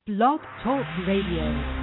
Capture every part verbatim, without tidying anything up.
Blog Talk Radio.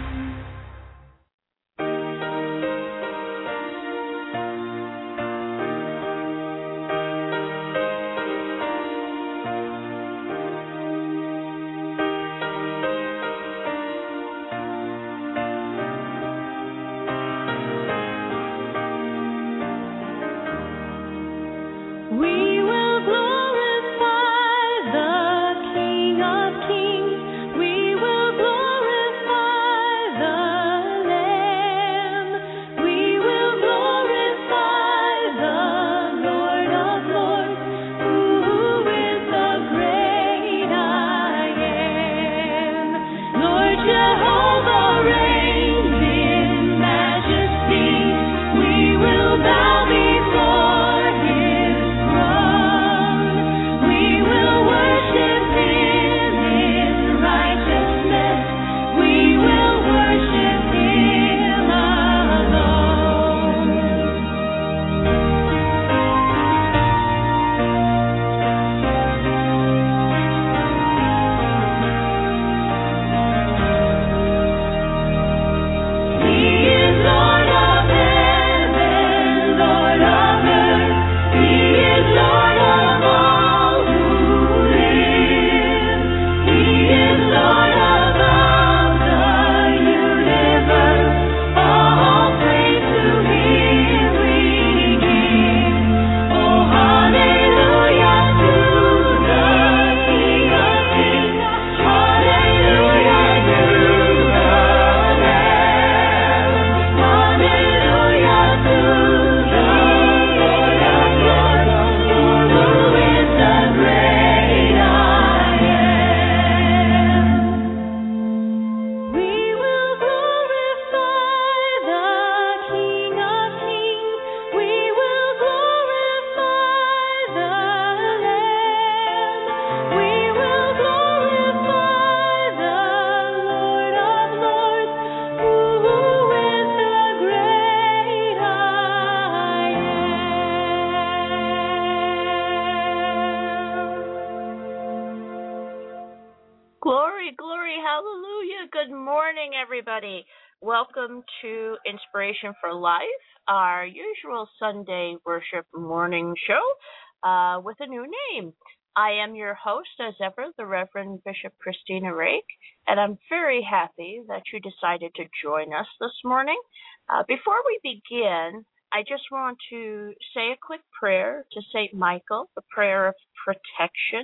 Welcome to Inspiration for Life, our usual Sunday worship morning show uh, with a new name. I am your host, as ever, the Reverend Bishop Christina Rake, and I'm very happy that you decided to join us this morning. Uh, before we begin, I just want to say a quick prayer to Saint Michael, a prayer of protection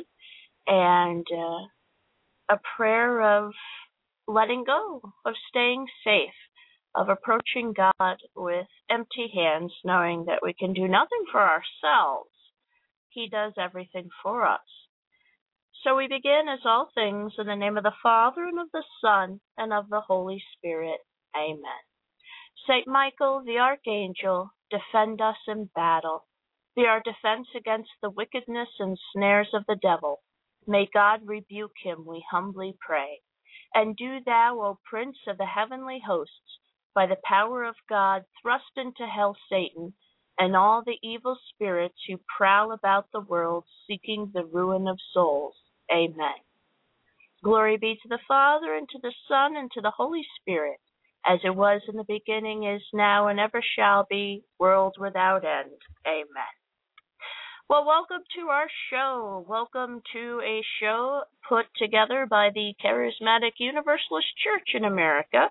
and uh, a prayer of letting go, of staying safe, of approaching God with empty hands, knowing that we can do nothing for ourselves. He does everything for us. So we begin, as all things, in the name of the Father, and of the Son, and of the Holy Spirit. Amen. Saint Michael, the Archangel, defend us in battle. Be our defense against the wickedness and snares of the devil. May God rebuke him, we humbly pray. And do thou, O Prince of the heavenly hosts, by the power of God, thrust into hell Satan and all the evil spirits who prowl about the world seeking the ruin of souls. Amen. Glory be to the Father, and to the Son, and to the Holy Spirit, as it was in the beginning, is now, and ever shall be, world without end. Amen. Well, welcome to our show. Welcome to a show put together by the Charismatic Universalist Church in America.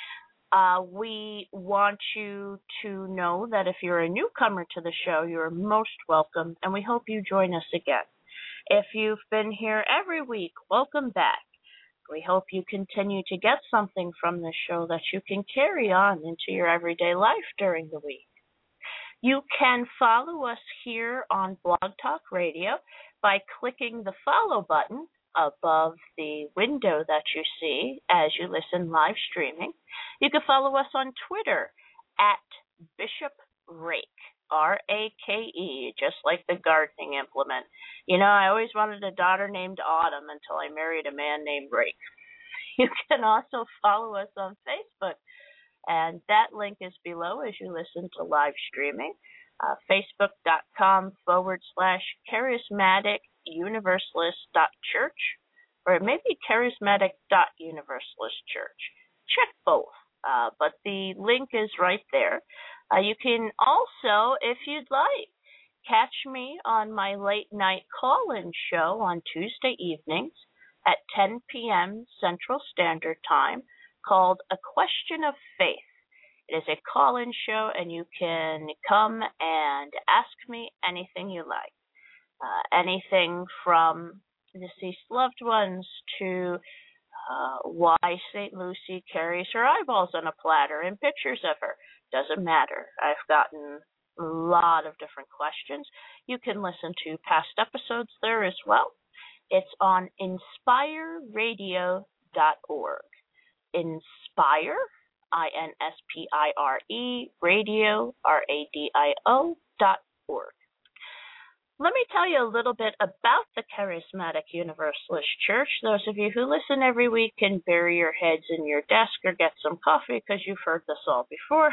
Uh, we want you to know that if you're a newcomer to the show, you're most welcome, and we hope you join us again. If you've been here every week, welcome back. We hope you continue to get something from this show that you can carry on into your everyday life during the week. You can follow us here on Blog Talk Radio by clicking the follow button above the window that you see as you listen live streaming. You can follow us on Twitter at Bishop Rake, R A K E, just like the gardening implement. You know, I always wanted a daughter named Autumn until I married a man named Rake. You can also follow us on Facebook, and that link is below as you listen to live streaming, uh, facebook.com forward slash charismatic universalist dot church, or it may be charismatic dot universalist church. Check both, uh, but the link is right there. Uh, you can also, if you'd like, catch me on my late night call-in show on Tuesday evenings at ten p.m. Central Standard Time called A Question of Faith. It is a call-in show, and you can come and ask me anything you like. Uh, anything from deceased loved ones to uh, why Saint Lucy carries her eyeballs on a platter and pictures of her. Doesn't matter. I've gotten a lot of different questions. You can listen to past episodes there as well. It's on inspire radio dot org. Inspire, I N S P I R E, radio, R A D I O, dot org. Let me tell you a little bit about the Charismatic Universalist Church. Those of you who listen every week can bury your heads in your desk or get some coffee because you've heard this all before.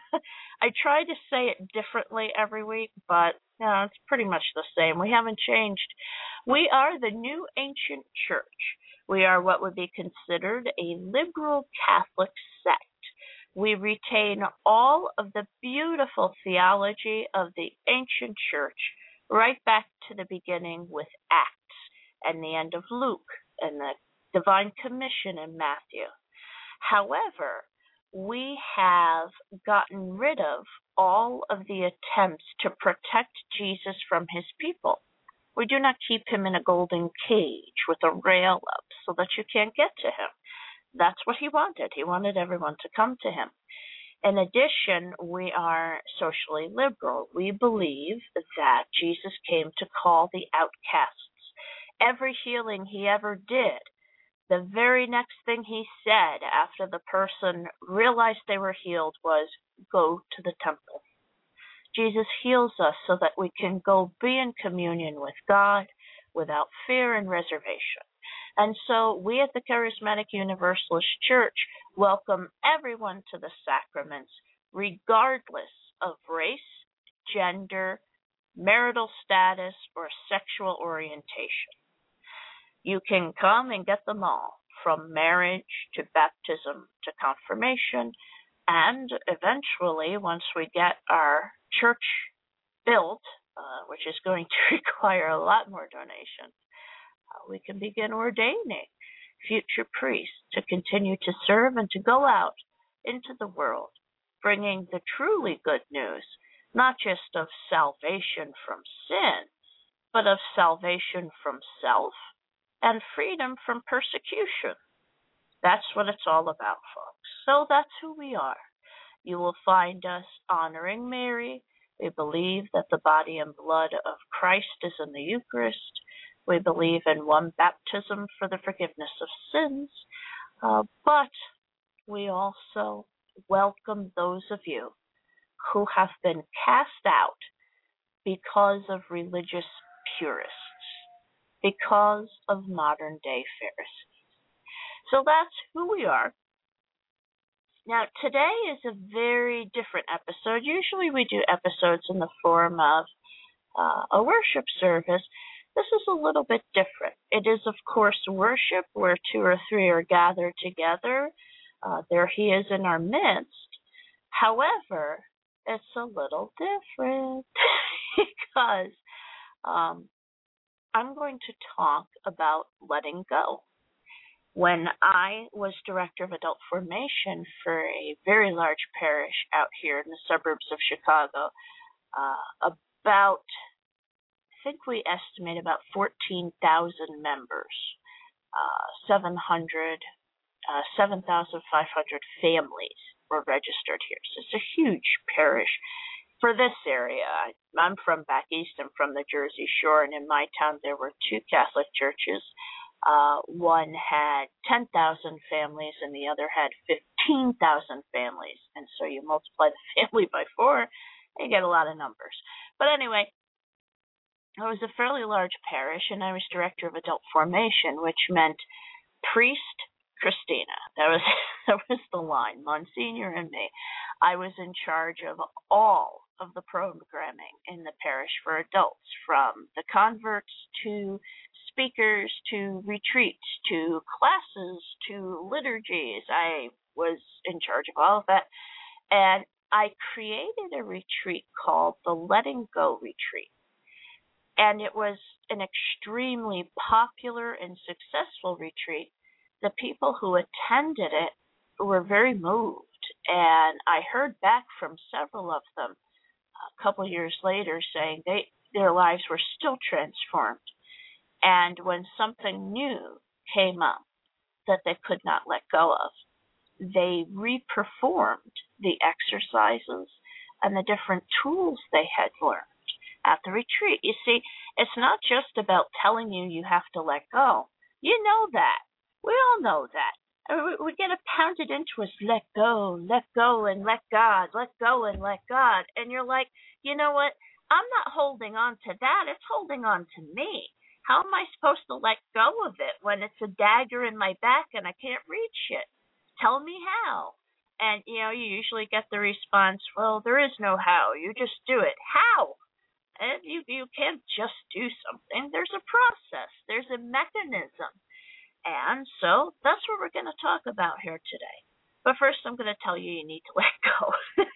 I try to say it differently every week, but you know, it's pretty much the same. We haven't changed. We are the New Ancient Church. We are what would be considered a liberal Catholic sect. We retain all of the beautiful theology of the ancient church right back to the beginning with Acts and the end of Luke and the Divine Commission in Matthew. However, we have gotten rid of all of the attempts to protect Jesus from his people. We do not keep him in a golden cage with a rail up so that you can't get to him. That's what he wanted. He wanted everyone to come to him. In addition, we are socially liberal. We believe that Jesus came to call the outcasts. Every healing he ever did, the very next thing he said after the person realized they were healed was, go to the temple. Jesus heals us so that we can go be in communion with God without fear and reservation. And so we at the Charismatic Universalist Church welcome everyone to the sacraments, regardless of race, gender, marital status, or sexual orientation. You can come and get them all, from marriage to baptism to confirmation, and eventually, once we get our church built, uh, which is going to require a lot more donations, uh, we can begin ordaining future priests to continue to serve and to go out into the world, bringing the truly good news, not just of salvation from sin, but of salvation from self and freedom from persecution. That's what it's all about, folks. So that's who we are. You will find us honoring Mary. We believe that the body and blood of Christ is in the Eucharist. We believe in one baptism for the forgiveness of sins. Uh, but we also welcome those of you who have been cast out because of religious purists, because of modern day Pharisees. So that's who we are. Now, today is a very different episode. Usually we do episodes in the form of uh, a worship service. This is a little bit different. It is, of course, worship where two or three are gathered together. Uh, there he is in our midst. However, it's a little different because um, I'm going to talk about letting go. When I was director of adult formation for a very large parish out here in the suburbs of Chicago, uh, about, I think we estimate about fourteen thousand members, uh, seven hundred, uh, seven thousand five hundred families were registered here. So it's a huge parish for this area. I'm from back east. I'm from the Jersey Shore, and in my town there were two Catholic churches. Uh, one had ten thousand families and the other had fifteen thousand families. And so you multiply the family by four, and you get a lot of numbers. But anyway, it was a fairly large parish, and I was director of adult formation, which meant priest Christina. That was, that was the line, Monsignor and me. I was in charge of all of the programming in the parish for adults, from the converts to speakers to retreats to classes to liturgies. I was in charge of all of that. And I created a retreat called the Letting Go Retreat. And it was an extremely popular and successful retreat. The people who attended it were very moved. And I heard back from several of them a couple years later saying they their lives were still transformed. And when something new came up that they could not let go of, they reperformed the exercises and the different tools they had learned at the retreat. You see, it's not just about telling you you have to let go. You know that. We all know that. I mean, we, we get it pounded into us, let go, let go and let God, let go and let God. And you're like, you know what? I'm not holding on to that. It's holding on to me. How am I supposed to let go of it when it's a dagger in my back and I can't reach it? Tell me how. And, you know, you usually get the response, well, there is no how. You just do it. How? And you, you can't just do something. There's a process. There's a mechanism. And so that's what we're going to talk about here today. But first, I'm going to tell you you need to let go.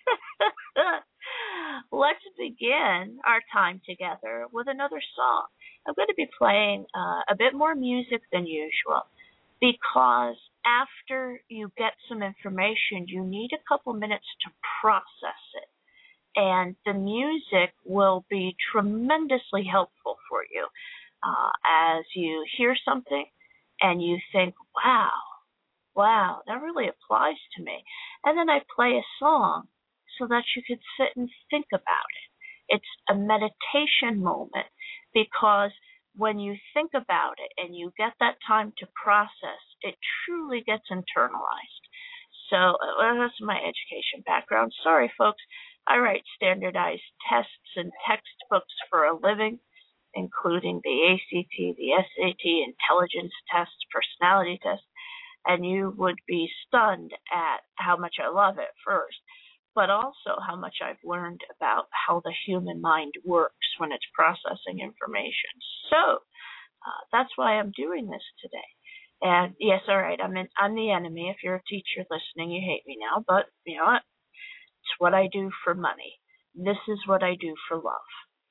Let's begin our time together with another song. I'm going to be playing uh, a bit more music than usual because after you get some information, you need a couple minutes to process it. And the music will be tremendously helpful for you uh, as you hear something and you think, wow, wow, that really applies to me. And then I play a song so that you could sit and think about it. It's a meditation moment because when you think about it and you get that time to process, it truly gets internalized. So uh, that's my education background. Sorry, folks. I write standardized tests and textbooks for a living, including the A C T, the S A T, intelligence tests, personality tests, and you would be stunned at how much I love it first, but also how much I've learned about how the human mind works when it's processing information. So uh, that's why I'm doing this today. And yes, all right, I'm in, I'm the enemy. If you're a teacher listening, you hate me now, but you know what? It's what I do for money. This is what I do for love.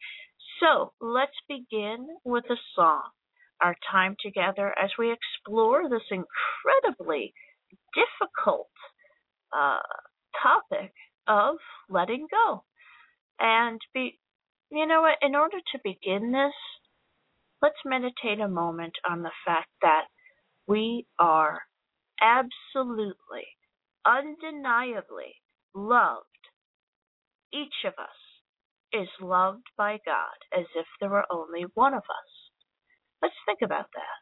So let's begin with a song, our time together as we explore this incredibly difficult uh, topic of letting go. And be, you know what, in order to begin this, let's meditate a moment on the fact that we are absolutely, undeniably loved. Each of us is loved by God as if there were only one of us. Let's think about that.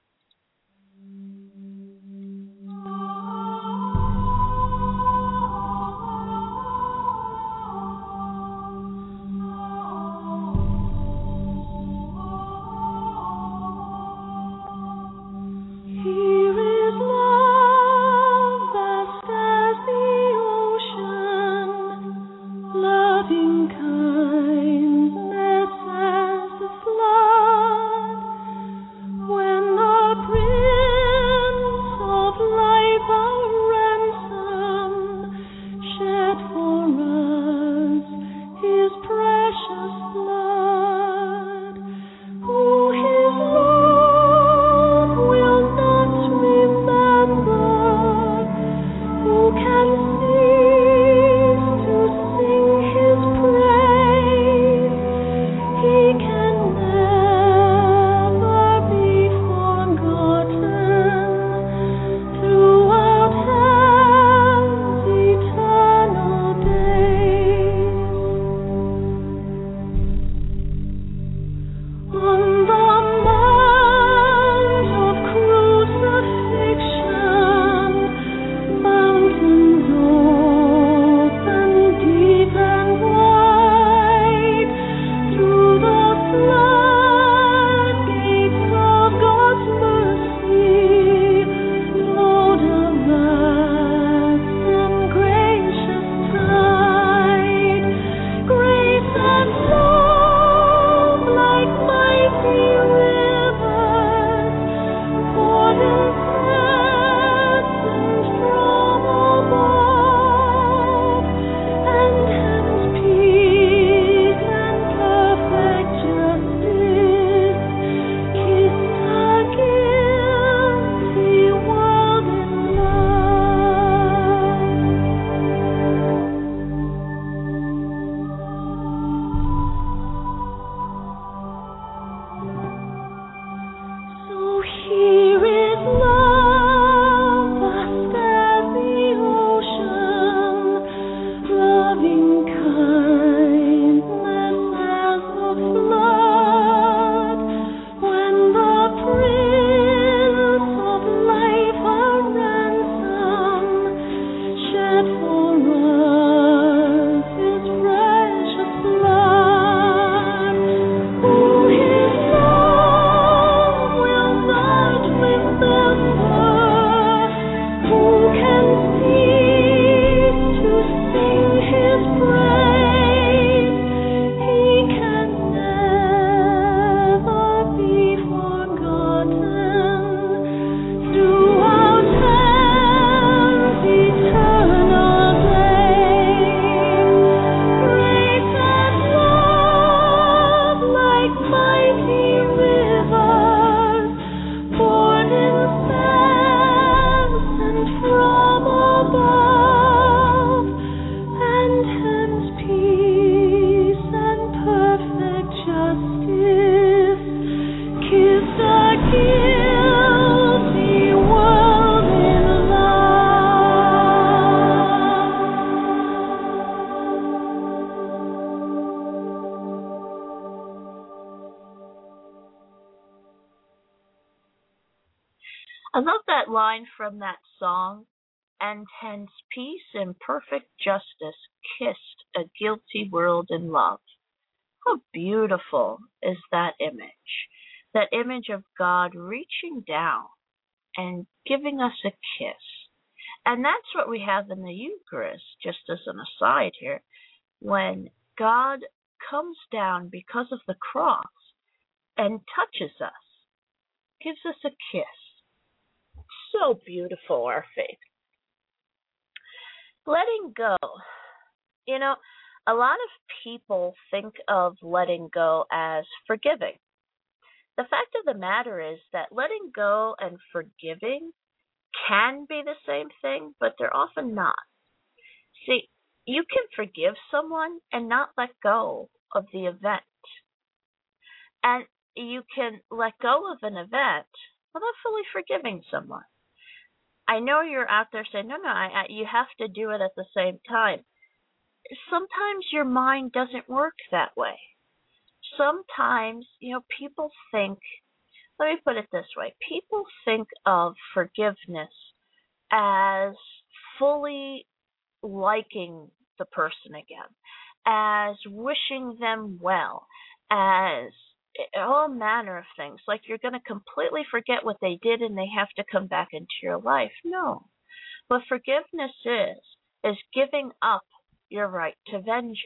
When the prince that line from that song? And hence peace and perfect justice kissed a guilty world in love. How beautiful is that image? That image of God reaching down and giving us a kiss. And that's what we have in the Eucharist, just as an aside here. When God comes down because of the cross and touches us, gives us a kiss. So beautiful, our faith. Letting go. You know, a lot of people think of letting go as forgiving. The fact of the matter is that letting go and forgiving can be the same thing, but they're often not. See, you can forgive someone and not let go of the event. And you can let go of an event without fully forgiving someone. I know you're out there saying, no, no, I, I, you have to do it at the same time. Sometimes your mind doesn't work that way. Sometimes, you know, people think, let me put it this way, people think of forgiveness as fully liking the person again, as wishing them well, as all manner of things, like you're going to completely forget what they did and they have to come back into your life. No. What forgiveness is, is giving up your right to vengeance.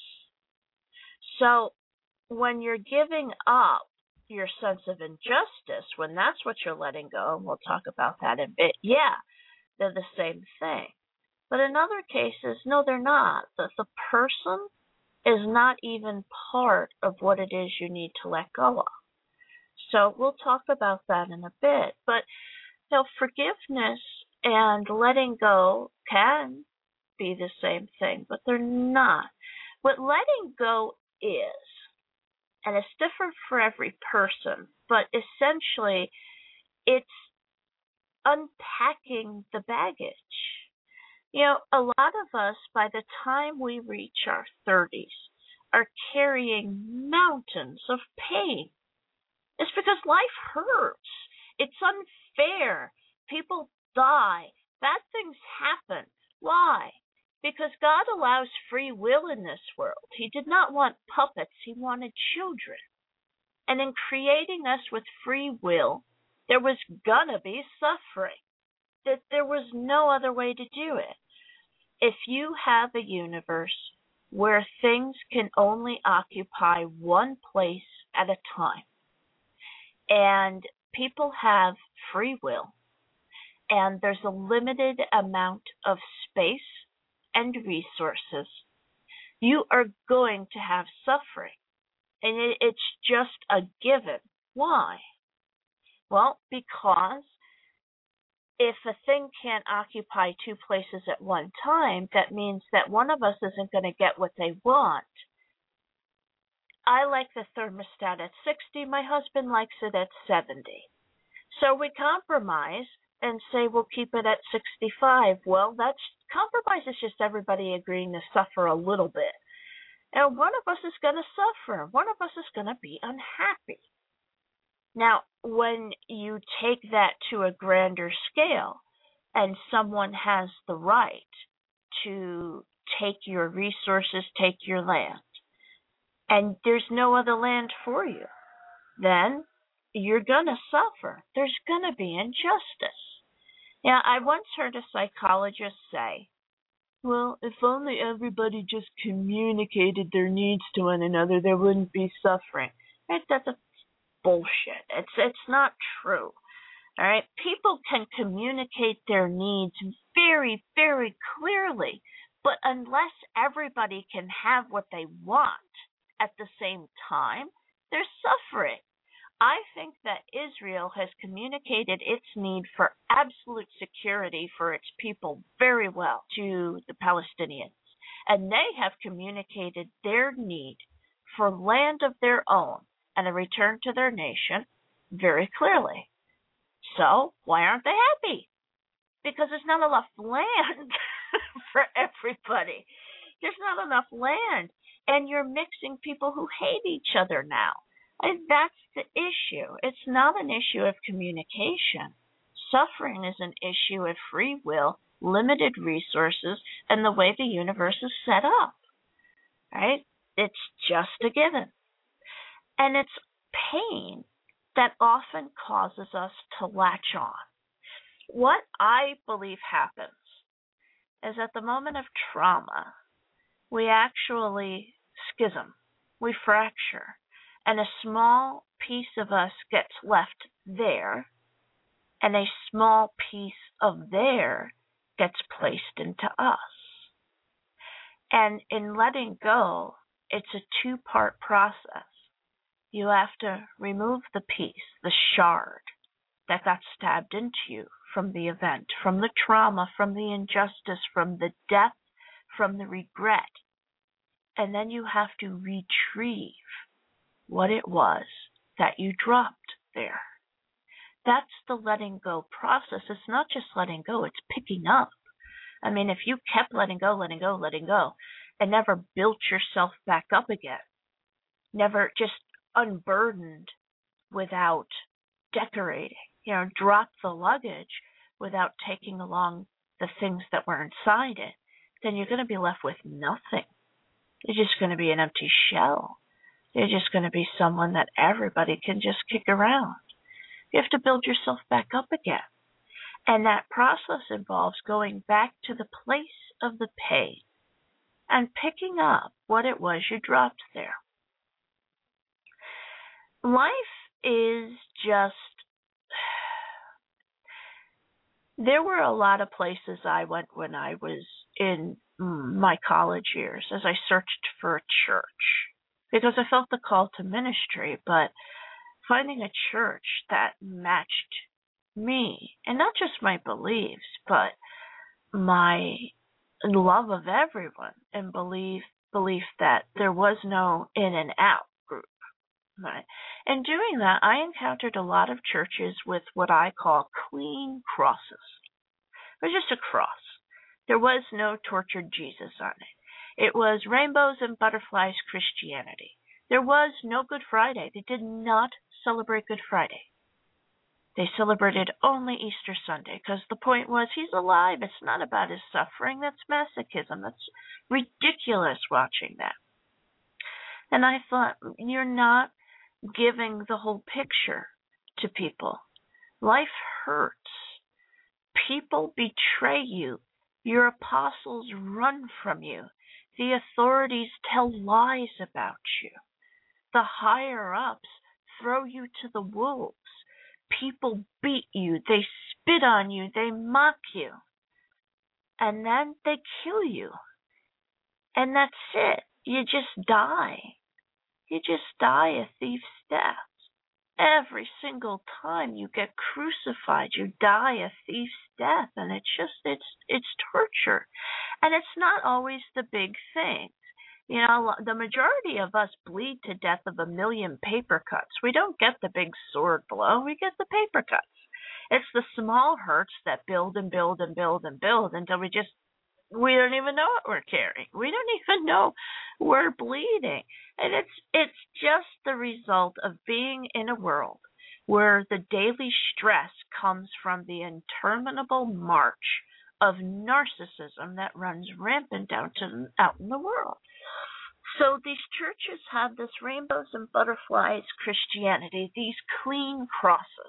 So when you're giving up your sense of injustice, when that's what you're letting go, and we'll talk about that in a bit, yeah, they're the same thing. But in other cases, no, they're not. The, the person is not even part of what it is you need to let go of. So we'll talk about that in a bit. But you know, forgiveness and letting go can be the same thing, but they're not. What letting go is, and it's different for every person, but essentially it's unpacking the baggage. You know, a lot of us, by the time we reach our thirties, are carrying mountains of pain. It's because life hurts. It's unfair. People die. Bad things happen. Why? Because God allows free will in this world. He did not want puppets. He wanted children. And in creating us with free will, there was gonna be suffering. That there was no other way to do it. If you have a universe where things can only occupy one place at a time, and people have free will, and there's a limited amount of space and resources, you are going to have suffering. And it, it's just a given. Why? Well, because if a thing can't occupy two places at one time, that means that one of us isn't going to get what they want. I like the thermostat at sixty. My husband likes it at seventy. So we compromise and say we'll keep it at sixty-five. Well, that's compromise is just everybody agreeing to suffer a little bit. And one of us is going to suffer. One of us is going to be unhappy. Now, when you take that to a grander scale and someone has the right to take your resources, take your land, and there's no other land for you, then you're going to suffer. There's going to be injustice. Now, I once heard a psychologist say, well, if only everybody just communicated their needs to one another, there wouldn't be suffering. Right? That's a bullshit. It's it's not true. All right? People can communicate their needs very, very clearly, but unless everybody can have what they want at the same time, there's suffering. I think that Israel has communicated its need for absolute security for its people very well to the Palestinians, and they have communicated their need for land of their own and a return to their nation very clearly. So why aren't they happy? Because there's not enough land for everybody. There's not enough land, and you're mixing people who hate each other now. And that's the issue. It's not an issue of communication. Suffering is an issue of free will, limited resources, and the way the universe is set up. Right? It's just a given. And it's pain that often causes us to latch on. What I believe happens is at the moment of trauma, we actually schism, we fracture, and a small piece of us gets left there, and a small piece of there gets placed into us. And in letting go, it's a two-part process. You have to remove the piece, the shard that got stabbed into you from the event, from the trauma, from the injustice, from the death, from the regret. And then you have to retrieve what it was that you dropped there. That's the letting go process. It's not just letting go, it's picking up. I mean, if you kept letting go, letting go, letting go, and never built yourself back up again, never just unburdened without decorating, you know, dropped the luggage without taking along the things that were inside it, then you're going to be left with nothing. You're just going to be an empty shell. You're just going to be someone that everybody can just kick around. You have to build yourself back up again. And that process involves going back to the place of the pain and picking up what it was you dropped there. Life is just, there were a lot of places I went when I was in my college years as I searched for a church because I felt the call to ministry, but finding a church that matched me, and not just my beliefs, but my love of everyone and belief, belief that there was no in and out group. Right. In doing that, I encountered a lot of churches with what I call clean crosses. It was just a cross. There was no tortured Jesus on it. It was rainbows and butterflies Christianity. There was no Good Friday. They did not celebrate Good Friday. They celebrated only Easter Sunday because the point was he's alive. It's not about his suffering. That's masochism. That's ridiculous watching that. And I thought, you're not giving the whole picture to people. Life hurts. People betray you. Your apostles run from you. The authorities tell lies about you. The higher-ups throw you to the wolves. People beat you. They spit on you. They mock you. And then they kill you. And that's it. You just die. You just die a thief's death. Every single time you get crucified, you die a thief's death. And it's just, it's, it's torture. And it's not always the big things. You know, the majority of us bleed to death of a million paper cuts. We don't get the big sword blow. We get the paper cuts. It's the small hurts that build and build and build and build until we just, we don't even know what we're carrying. We don't even know we're bleeding. And it's it's just the result of being in a world where the daily stress comes from the interminable march of narcissism that runs rampant out, to, out in the world. So these churches have this rainbows and butterflies Christianity, these clean crosses.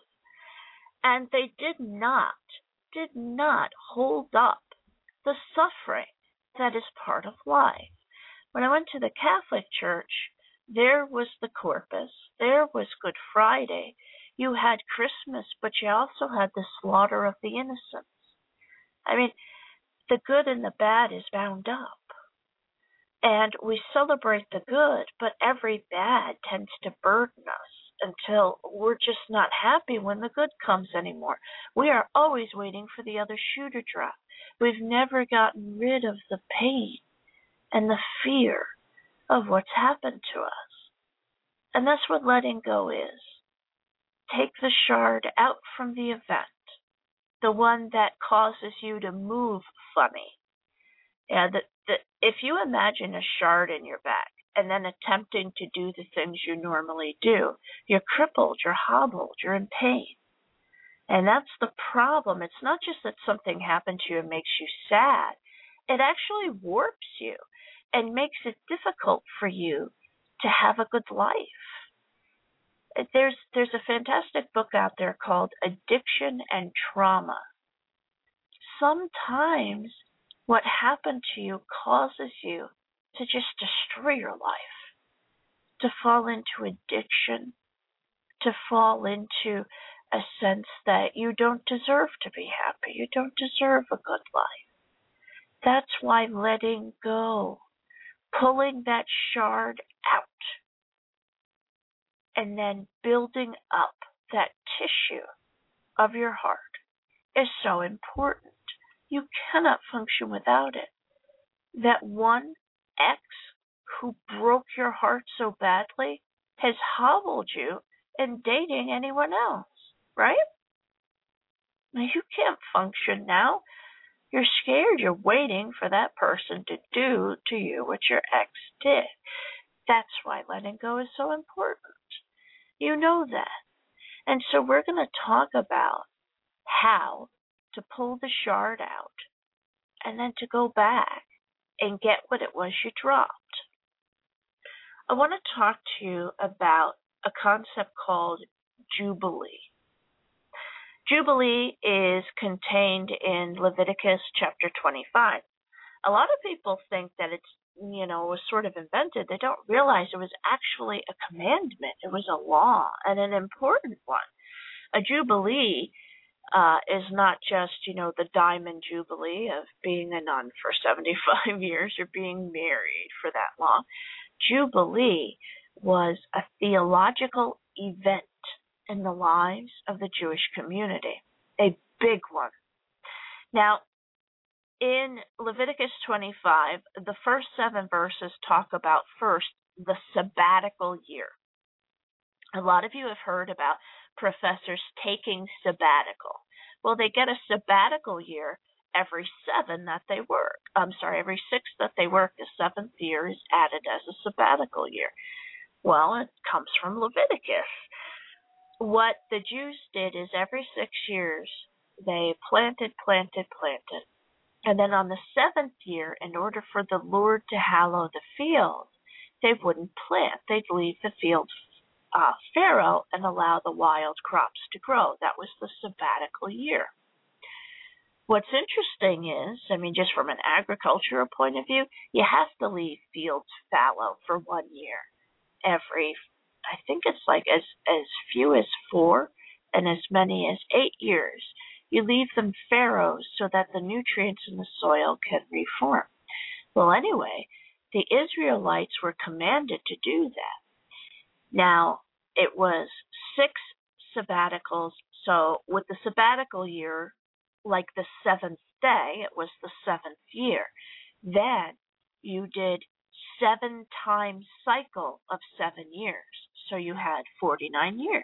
And they did not, did not hold up the suffering that is part of life. When I went to the Catholic Church, there was the Corpus, there was Good Friday, you had Christmas, but you also had the slaughter of the innocents. I mean, the good and the bad is bound up. And we celebrate the good, but every bad tends to burden us until we're just not happy when the good comes anymore. We are always waiting for the other shoe to drop. We've never gotten rid of the pain and the fear of what's happened to us. And that's what letting go is. Take the shard out from the event, the one that causes you to move funny. Yeah, the, the, if you imagine a shard in your back and then attempting to do the things you normally do, you're crippled, you're hobbled, you're in pain. And that's the problem. It's not just that something happened to you and makes you sad. It actually warps you and makes it difficult for you to have a good life. There's there's a fantastic book out there called Addiction and Trauma. Sometimes what happened to you causes you to just destroy your life, to fall into addiction, to fall into a sense that you don't deserve to be happy, you don't deserve a good life. That's why letting go, pulling that shard out, and then building up that tissue of your heart is so important. You cannot function without it. That one ex who broke your heart so badly has hobbled you in dating anyone else, right? Now you can't function now. You're scared. You're waiting for that person to do to you what your ex did. That's why letting go is so important. You know that. And so we're going to talk about how to pull the shard out and then to go back and get what it was you dropped. I want to talk to you about a concept called Jubilee. Jubilee is contained in Leviticus chapter twenty-five. A lot of people think that it's, you know, was sort of invented. They don't realize it was actually a commandment. It was a law, and an important one. A Jubilee uh, is not just, you know, the diamond Jubilee of being a nun for seventy-five years or being married for that long. Jubilee was a theological event in the lives of the Jewish community, a big one. Now, in Leviticus twenty-five, the first seven verses talk about first the sabbatical year. A lot of you have heard about professors taking sabbatical. Well, they get a sabbatical year every seven that they work. I'm sorry, every six that they work, the seventh year is added as a sabbatical year. Well, it comes from Leviticus. What the Jews did is every six years, they planted, planted, planted. And then on the seventh year, in order for the Lord to hallow the field, they wouldn't plant. They'd leave the field uh, fallow and allow the wild crops to grow. That was the sabbatical year. What's interesting is, I mean, just from an agricultural point of view, you have to leave fields fallow for one year. Every, I think it's like as, as few as four and as many as eight years. You leave them fallow so that the nutrients in the soil can reform. Well, anyway, the Israelites were commanded to do that. Now, it was six sabbaticals. So with the sabbatical year, like the seventh day, it was the seventh year. Then you did seven times cycle of seven years. So you had forty-nine years.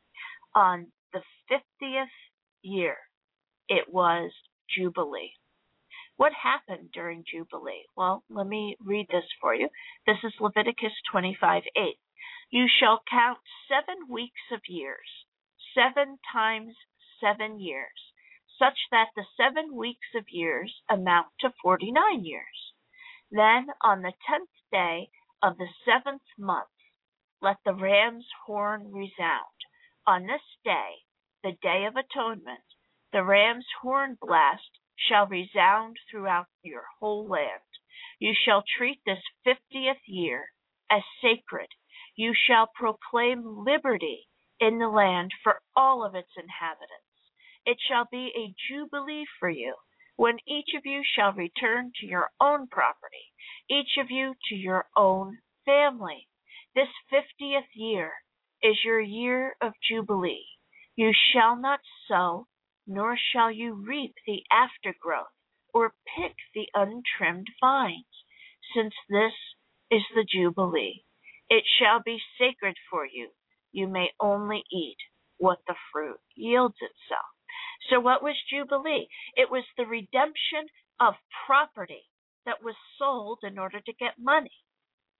On the fiftieth year, it was Jubilee. What happened during Jubilee? Well, let me read this for you. This is Leviticus twenty-five eight. You shall count seven weeks of years, seven times seven years, such that the seven weeks of years amount to forty-nine years. Then on the tenth day of the seventh month, let the ram's horn resound. On this day, the Day of Atonement, the ram's horn blast shall resound throughout your whole land. You shall treat this fiftieth year as sacred. You shall proclaim liberty in the land for all of its inhabitants. It shall be a jubilee for you, when each of you shall return to your own property, each of you to your own family. This fiftieth year is your year of jubilee. You shall not sow, nor shall you reap the aftergrowth, or pick the untrimmed vines, since this is the jubilee. It shall be sacred for you. You may only eat what the fruit yields itself. So what was Jubilee? It was the redemption of property that was sold in order to get money.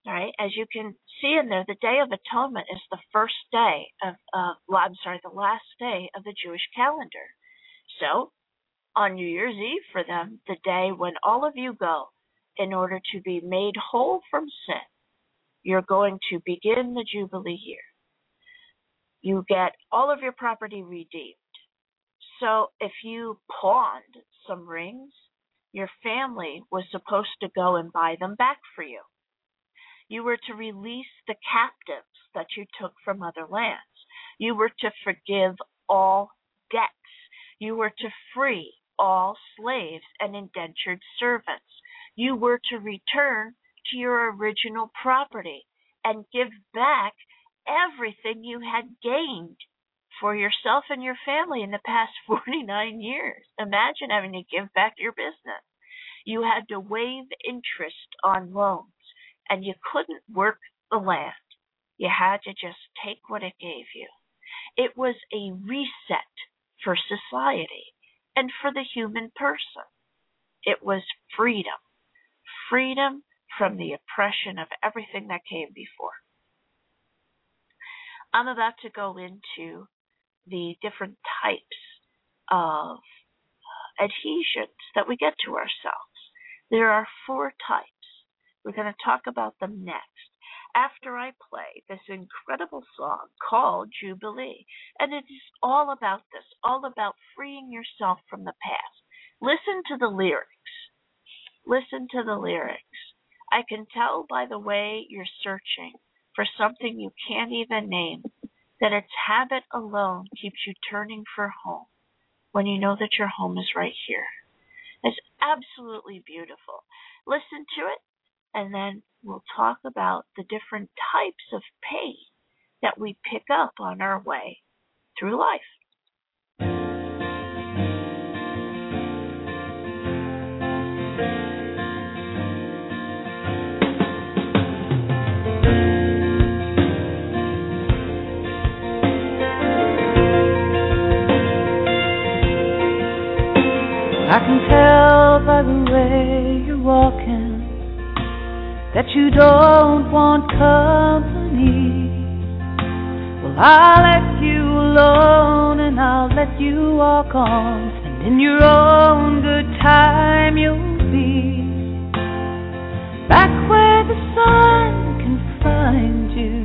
All right, as you can see in there, the Day of Atonement is the first day of, uh, well, I'm sorry, the last day of the Jewish calendar. So, on New Year's Eve for them, the day when all of you go in order to be made whole from sin, you're going to begin the Jubilee year. You get all of your property redeemed. So, if you pawned some rings, your family was supposed to go and buy them back for you. You were to release the captives that you took from other lands. You were to forgive all debts. You were to free all slaves and indentured servants. You were to return to your original property and give back everything you had gained for yourself and your family in the past forty-nine years. Imagine having to give back your business. You had to waive interest on loans. And you couldn't work the land. You had to just take what it gave you. It was a reset for society and for the human person. It was freedom. Freedom from the oppression of everything that came before. I'm about to go into the different types of adhesions that we get to ourselves. There are four types. We're going to talk about them next, after I play this incredible song called Jubilee. And it is all about this, all about freeing yourself from the past. Listen to the lyrics. Listen to the lyrics. I can tell by the way you're searching for something you can't even name that its habit alone keeps you turning for home when you know that your home is right here. It's absolutely beautiful. Listen to it. And then we'll talk about the different types of pain that we pick up on our way through life. I can tell by the way you're walking that you don't want company. Well, I'll let you alone and I'll let you walk on, and in your own good time you'll be back where the sun can find you,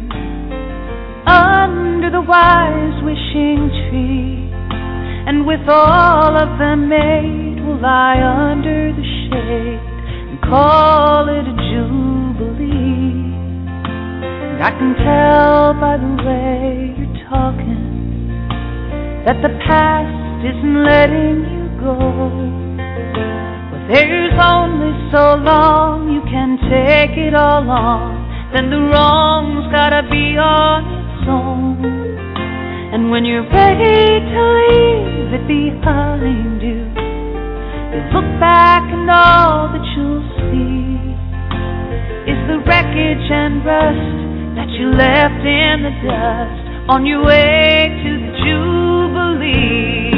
under the wise wishing tree, and with all of them made we'll lie under the shade and call it a jubilee. And I can tell by the way you're talking that the past isn't letting you go. Well, there's only so long you can take it all on, then the wrong's gotta be on its own. And when you're ready to leave it behind you, you look back and all that you'll see is the wreckage and rust that you left in the dust on your way to the Jubilee.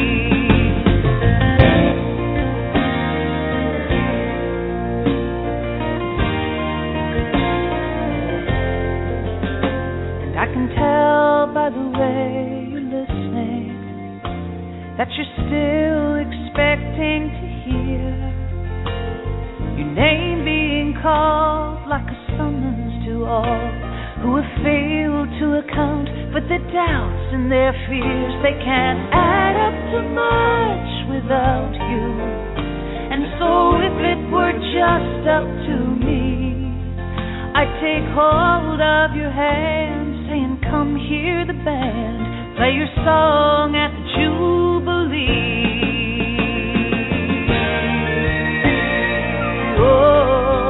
And I can tell by the way you're listening that you're still expecting to hear your name being called like a summons to all who have failed to account for their doubts and their fears. They can't add up to much without you. And so if it were just up to me, I'd take hold of your hand, saying, come hear the band play your song at the Jubilee. Oh.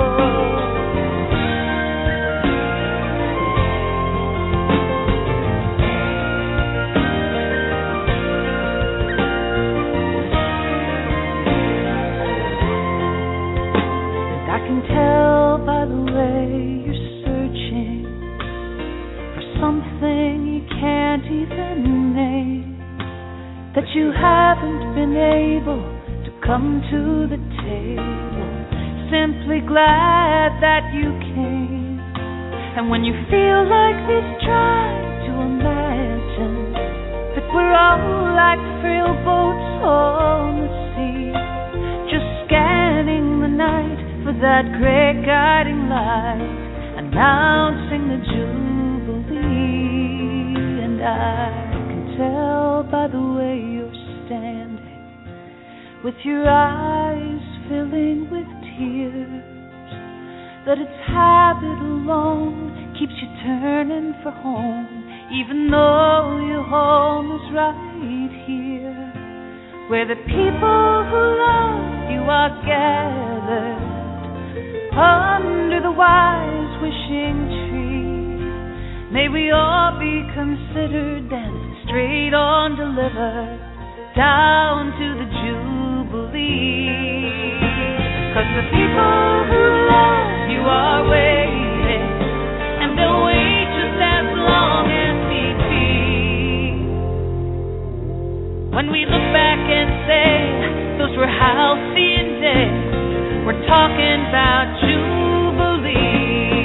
Tell by the way you're searching for something you can't even name, that you haven't been able to come to the table, simply glad that you came. And when you feel like this, try to imagine that we're all like frail boats on the sea, just scanning the night for that great guiding light, announcing the Jubilee. And I can tell by the way you're standing, with your eyes filling with tears, that its habit alone keeps you turning for home, even though your home is right here, where the people who love you are gathered under the wise wishing tree. May we all be considered and straight on delivered down to the Jubilee. 'Cause the people who love you are waiting, and they'll wait just as long as need be. When we look back and say those were halcyon days, we're talking about Jubilee.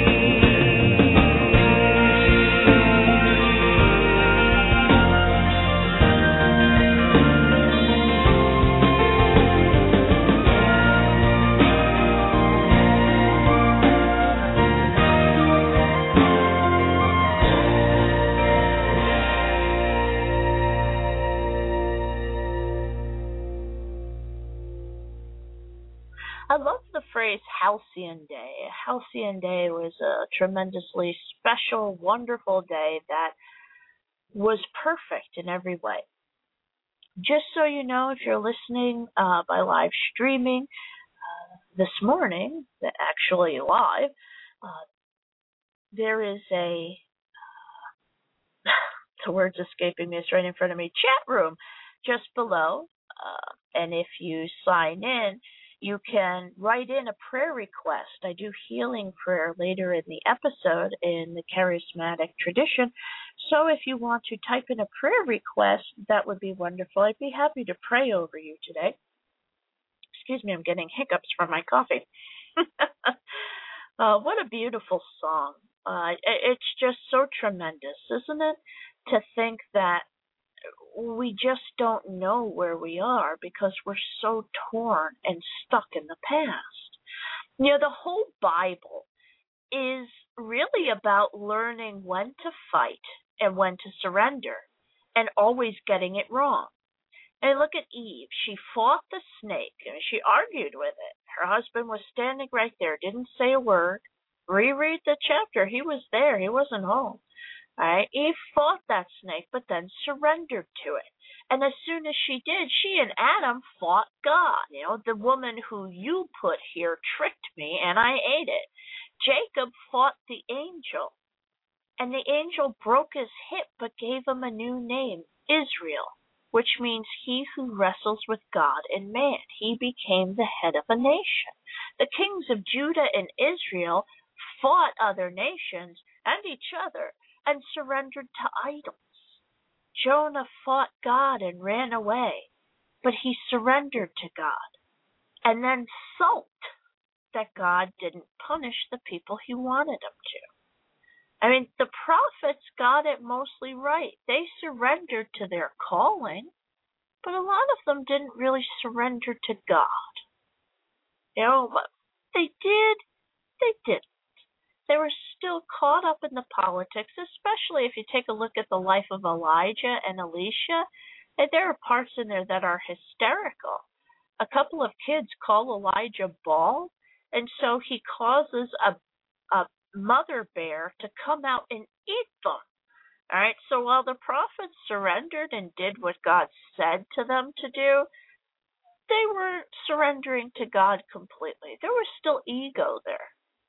I love the phrase halcyon day. Halcyon day was a tremendously special, wonderful day that was perfect in every way. Just so you know, if you're listening uh, by live streaming uh, this morning, actually live, uh, there is a, uh, the word's escaping me, it's right in front of me, chat room just below. Uh, and if you sign in, you can write in a prayer request. I do healing prayer later in the episode in the charismatic tradition. So if you want to type in a prayer request, that would be wonderful. I'd be happy to pray over you today. Excuse me, I'm getting hiccups from my coffee. uh, what a beautiful song. Uh, it's just so tremendous, isn't it? To think that we just don't know where we are because we're so torn and stuck in the past. You know, the whole Bible is really about learning when to fight and when to surrender and always getting it wrong. And look at Eve. She fought the snake and she argued with it. Her husband was standing right there, didn't say a word. Reread the chapter. He was there. He wasn't home. All right, Eve fought that snake, but then surrendered to it. And as soon as she did, she and Adam fought God. You know, the woman who you put here tricked me, and I ate it. Jacob fought the angel, and the angel broke his hip, but gave him a new name, Israel, which means he who wrestles with God and man. He became the head of a nation. The kings of Judah and Israel fought other nations and each other, and surrendered to idols. Jonah fought God and ran away, but he surrendered to God, and then sulked that God didn't punish the people he wanted him to. I mean, the prophets got it mostly right. They surrendered to their calling, but a lot of them didn't really surrender to God. You know, they did, they didn't. They were still caught up in the politics, especially if you take a look at the life of Elijah and Elisha. And there are parts in there that are hysterical. A couple of kids call Elijah bald, and so he causes a, a mother bear to come out and eat them. All right, so while the prophets surrendered and did what God said to them to do, they weren't surrendering to God completely. There was still ego there.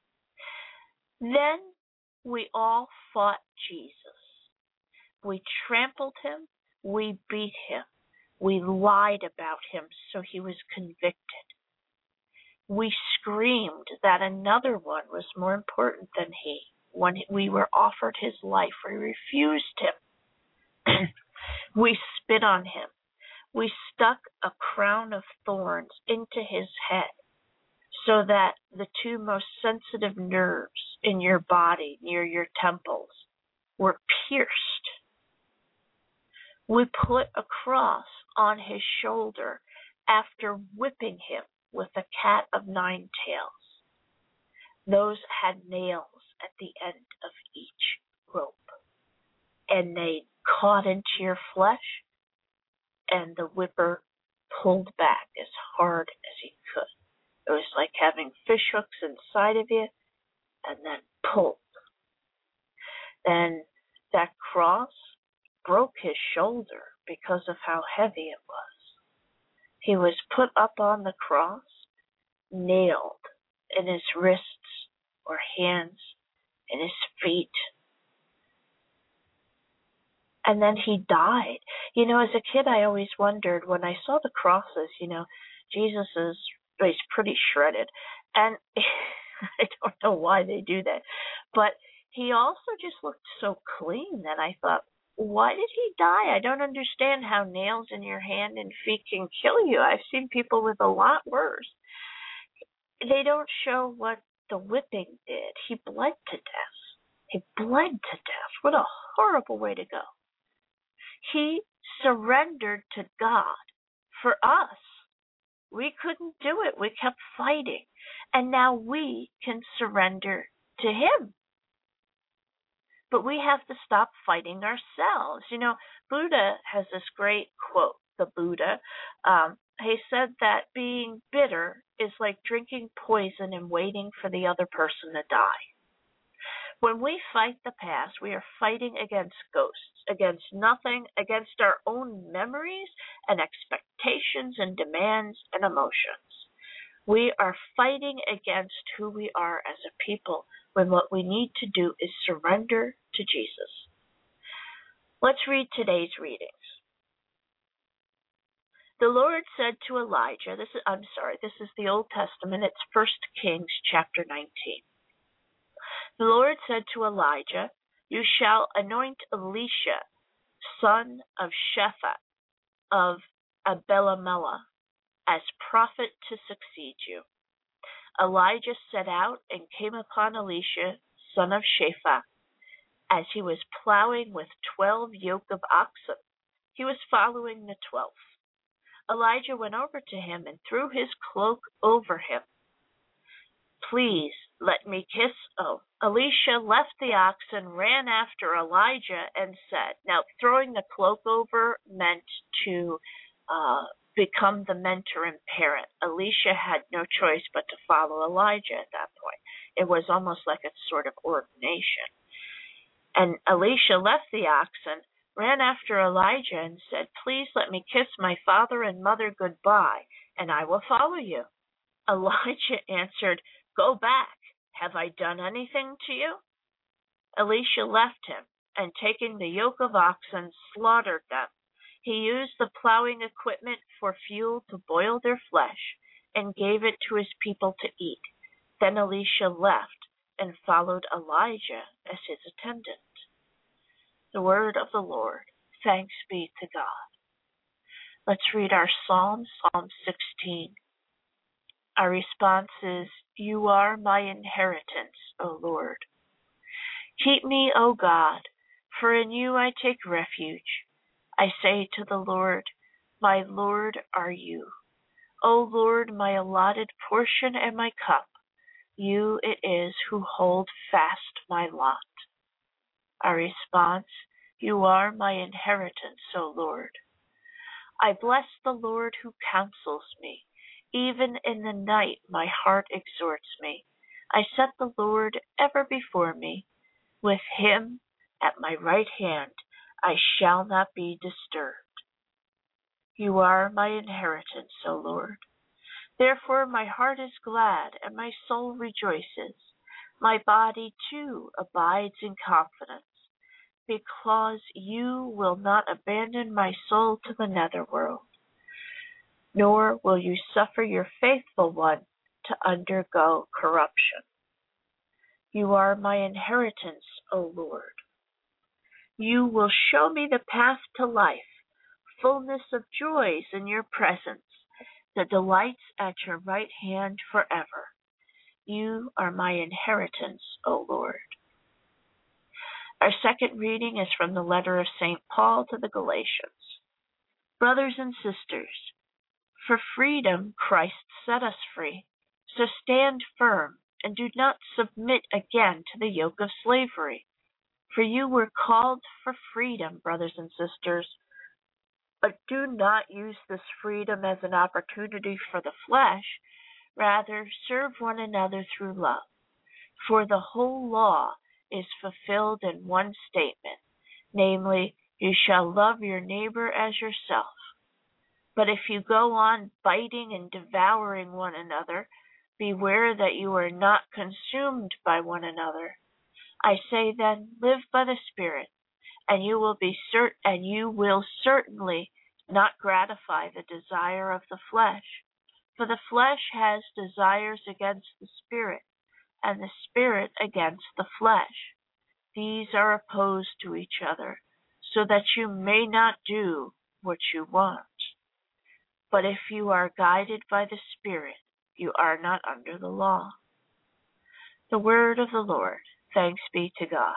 Then we all fought Jesus. We trampled him. We beat him. We lied about him so he was convicted. We screamed that another one was more important than he. When we were offered his life, we refused him. We spit on him. We stuck a crown of thorns into his head, so that the two most sensitive nerves in your body near your temples were pierced. We put a cross on his shoulder after whipping him with a cat of nine tails. Those had nails at the end of each rope, and they caught into your flesh, and the whipper pulled back as hard as he could. It was like having fish hooks inside of you, and then pulled. Then that cross broke his shoulder because of how heavy it was. He was put up on the cross, nailed in his wrists or hands, in his feet. And then he died. You know, as a kid, I always wondered when I saw the crosses, you know, Jesus is he's pretty shredded. And I don't know why they do that. But he also just looked so clean that I thought, why did he die? I don't understand how nails in your hand and feet can kill you. I've seen people with a lot worse. They don't show what the whipping did. He bled to death. He bled to death. What a horrible way to go. He surrendered to God for us. We couldn't do it. We kept fighting. And now we can surrender to him. But we have to stop fighting ourselves. You know, Buddha has this great quote, the Buddha. Um, he said that being bitter is like drinking poison and waiting for the other person to die. When we fight the past, we are fighting against ghosts, against nothing, against our own memories and expectations and demands and emotions. We are fighting against who we are as a people when what we need to do is surrender to Jesus. Let's read today's readings. The Lord said to Elijah, this is, I'm sorry, this is the Old Testament, it's First Kings chapter nineteen. The Lord said to Elijah, you shall anoint Elisha, son of Shaphat of Abel-meholah, as prophet to succeed you. Elijah set out and came upon Elisha, son of Shaphat, as he was plowing with twelve yoke of oxen. He was following the twelfth. Elijah went over to him and threw his cloak over him. Please let me kiss. Oh, Elisha left the oxen, ran after Elijah, and said, now throwing the cloak over meant to uh, become the mentor and parent. Elisha had no choice but to follow Elijah at that point. It was almost like a sort of ordination. And Elisha left the oxen, ran after Elijah, and said, please let me kiss my father and mother goodbye, and I will follow you. Elijah answered, go back. Have I done anything to you? Elisha left him, and taking the yoke of oxen, slaughtered them. He used the plowing equipment for fuel to boil their flesh, and gave it to his people to eat. Then Elisha left and followed Elijah as his attendant. The word of the Lord. Thanks be to God. Let's read our psalm, Psalm sixteen. Our response is, you are my inheritance, O Lord. Keep me, O God, for in you I take refuge. I say to the Lord, my Lord are you. O Lord, my allotted portion and my cup, you it is who hold fast my lot. Our response, you are my inheritance, O Lord. I bless the Lord who counsels me. Even in the night my heart exhorts me. I set the Lord ever before me. With him at my right hand I shall not be disturbed. You are my inheritance, O Lord. Therefore my heart is glad and my soul rejoices. My body too abides in confidence, because you will not abandon my soul to the netherworld, nor will you suffer your faithful one to undergo corruption. You are my inheritance, O Lord. You will show me the path to life, fullness of joys in your presence, the delights at your right hand forever. You are my inheritance, O Lord. Our second reading is from the letter of Saint Paul to the Galatians. Brothers and sisters, for freedom Christ set us free. So stand firm and do not submit again to the yoke of slavery. For you were called for freedom, brothers and sisters. But do not use this freedom as an opportunity for the flesh. Rather, serve one another through love. For the whole law is fulfilled in one statement, namely, you shall love your neighbor as yourself. But if you go on biting and devouring one another, beware that you are not consumed by one another. I say then, live by the Spirit, and you will be cert- and you will certainly not gratify the desire of the flesh. For the flesh has desires against the Spirit, and the Spirit against the flesh. These are opposed to each other, so that you may not do what you want. But if you are guided by the Spirit, you are not under the law. The word of the Lord. Thanks be to God.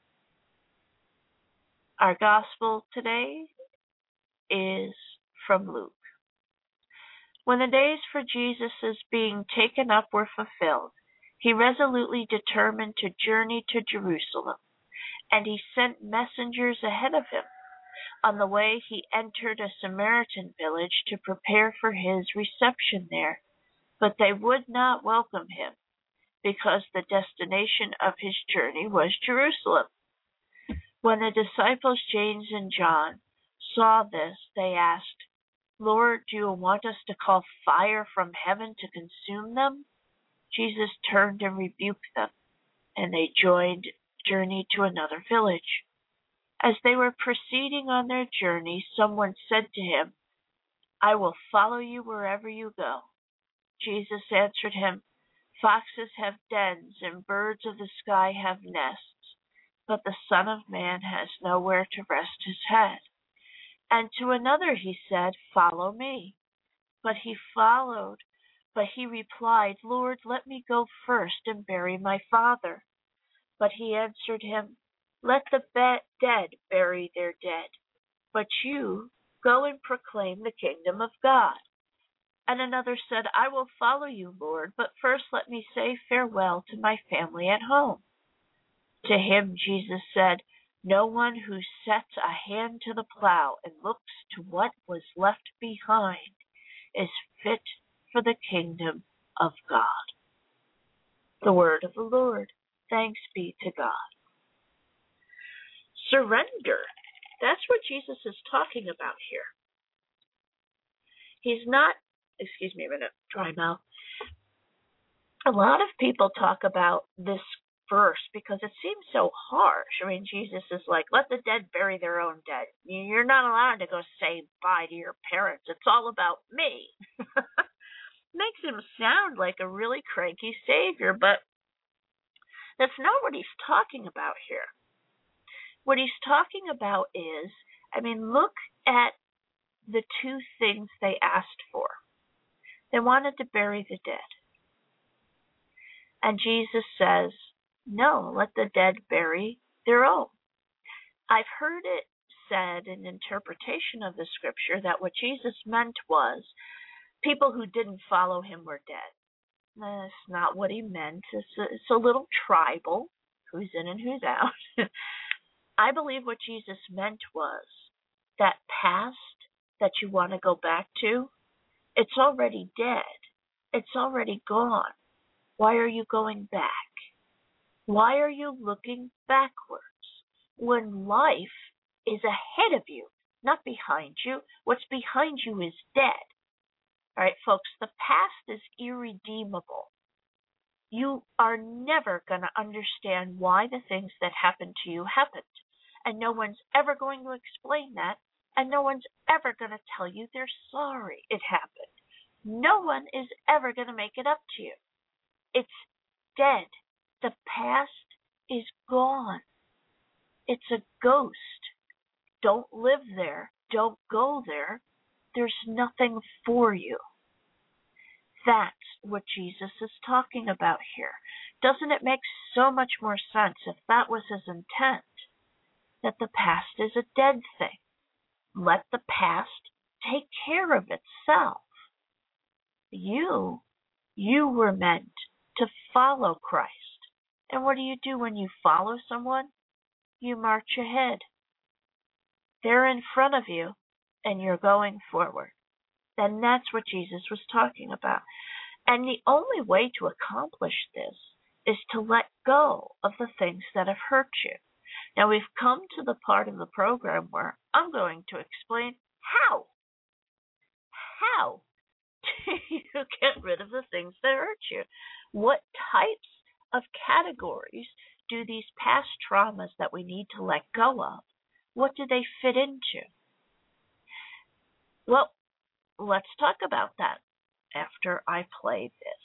Our gospel today is from Luke. When the days for Jesus' being taken up were fulfilled, he resolutely determined to journey to Jerusalem, and he sent messengers ahead of him. On the way, he entered a Samaritan village to prepare for his reception there, but they would not welcome him, because the destination of his journey was Jerusalem. When the disciples James and John saw this, they asked, Lord, do you want us to call fire from heaven to consume them? Jesus turned and rebuked them, and they joined journey to another village. As they were proceeding on their journey, someone said to him, I will follow you wherever you go. Jesus answered him, Foxes have dens and birds of the sky have nests, but the Son of Man has nowhere to rest his head. And to another he said, Follow me. But he followed, but he replied, Lord, let me go first and bury my father. But he answered him, Let the dead bury their dead, but you go and proclaim the kingdom of God. And another said, I will follow you, Lord, but first let me say farewell to my family at home. To him Jesus said, No one who sets a hand to the plow and looks to what was left behind is fit for the kingdom of God. The word of the Lord. Thanks be to God. Surrender. That's what Jesus is talking about here. He's not, excuse me a minute, dry mouth. A lot of people talk about this verse because it seems so harsh. I mean, Jesus is like, let the dead bury their own dead. You're not allowed to go say bye to your parents. It's all about me. Makes him sound like a really cranky savior, but that's not what he's talking about here. What he's talking about is, I mean, look at the two things they asked for. They wanted to bury the dead. And Jesus says, no, let the dead bury their own. I've heard it said in interpretation of the scripture that what Jesus meant was people who didn't follow him were dead. That's not what he meant. It's a, it's a little tribal, who's in and who's out. I believe what Jesus meant was that past that you want to go back to, it's already dead. It's already gone. Why are you going back? Why are you looking backwards when life is ahead of you, not behind you? What's behind you is dead. All right, folks, the past is irredeemable. You are never going to understand why the things that happened to you happened. And no one's ever going to explain that. And no one's ever going to tell you they're sorry it happened. No one is ever going to make it up to you. It's dead. The past is gone. It's a ghost. Don't live there. Don't go there. There's nothing for you. That's what Jesus is talking about here. Doesn't it make so much more sense if that was his intent? That the past is a dead thing. Let the past take care of itself. You, you were meant to follow Christ. And what do you do when you follow someone? You march ahead. They're in front of you, and you're going forward. And that's what Jesus was talking about. And the only way to accomplish this is to let go of the things that have hurt you. Now, we've come to the part of the program where I'm going to explain how. How do you get rid of the things that hurt you? What types of categories do these past traumas that we need to let go of, what do they fit into? Well, let's talk about that after I play this.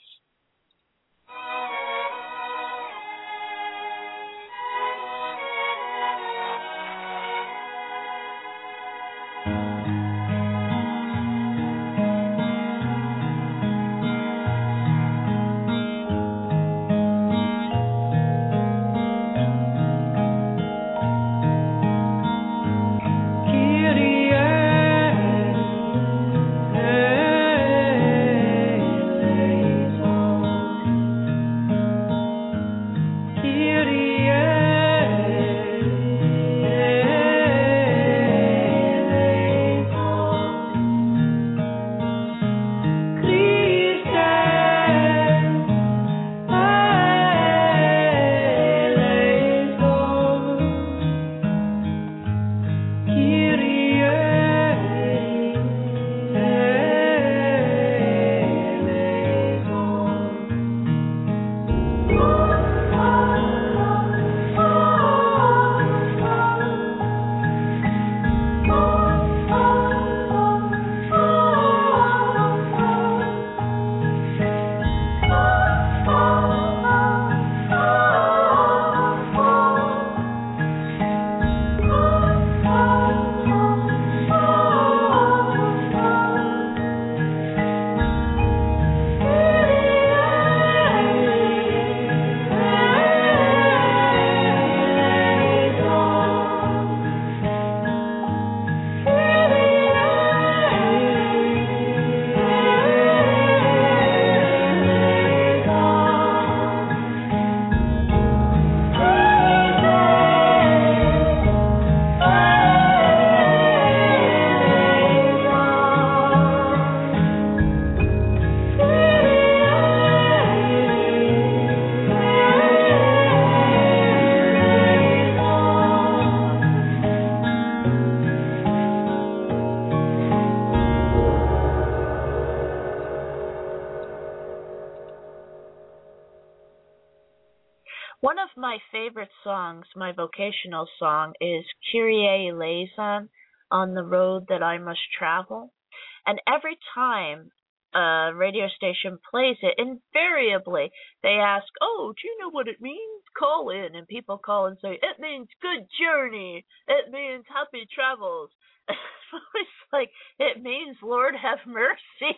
One of my favorite songs, my vocational song, is Kyrie eleison, On the Road That I Must Travel. And every time a radio station plays it, invariably they ask, oh, do you know what it means? Call in. And people call and say, it means good journey. It means happy travels. It's like, it means Lord have mercy.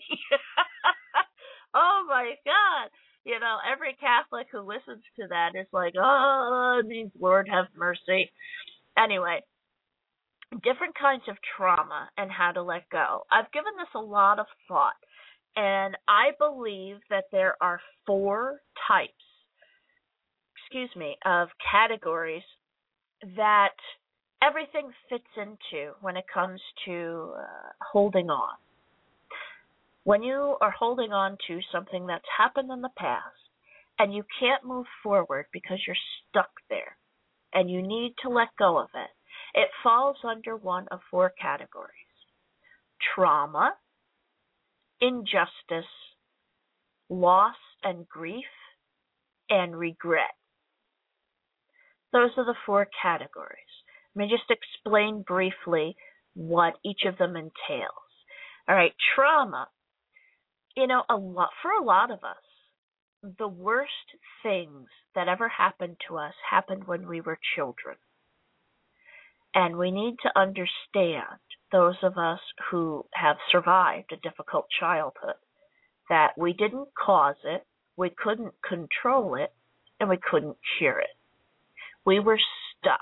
Oh my God. You know, every Catholic who listens to that is like, oh, it means Lord have mercy. Anyway, different kinds of trauma and how to let go. I've given this a lot of thought, and I believe that there are four types, excuse me, of categories that everything fits into when it comes to uh, holding on. When you are holding on to something that's happened in the past and you can't move forward because you're stuck there and you need to let go of it, it falls under one of four categories: trauma, injustice, loss and grief, and regret. Those are the four categories. Let me just explain briefly what each of them entails. All right, trauma. You know, a lot for a lot of us, the worst things that ever happened to us happened when we were children. And we need to understand, those of us who have survived a difficult childhood, that we didn't cause it, we couldn't control it, and we couldn't cure it. We were stuck.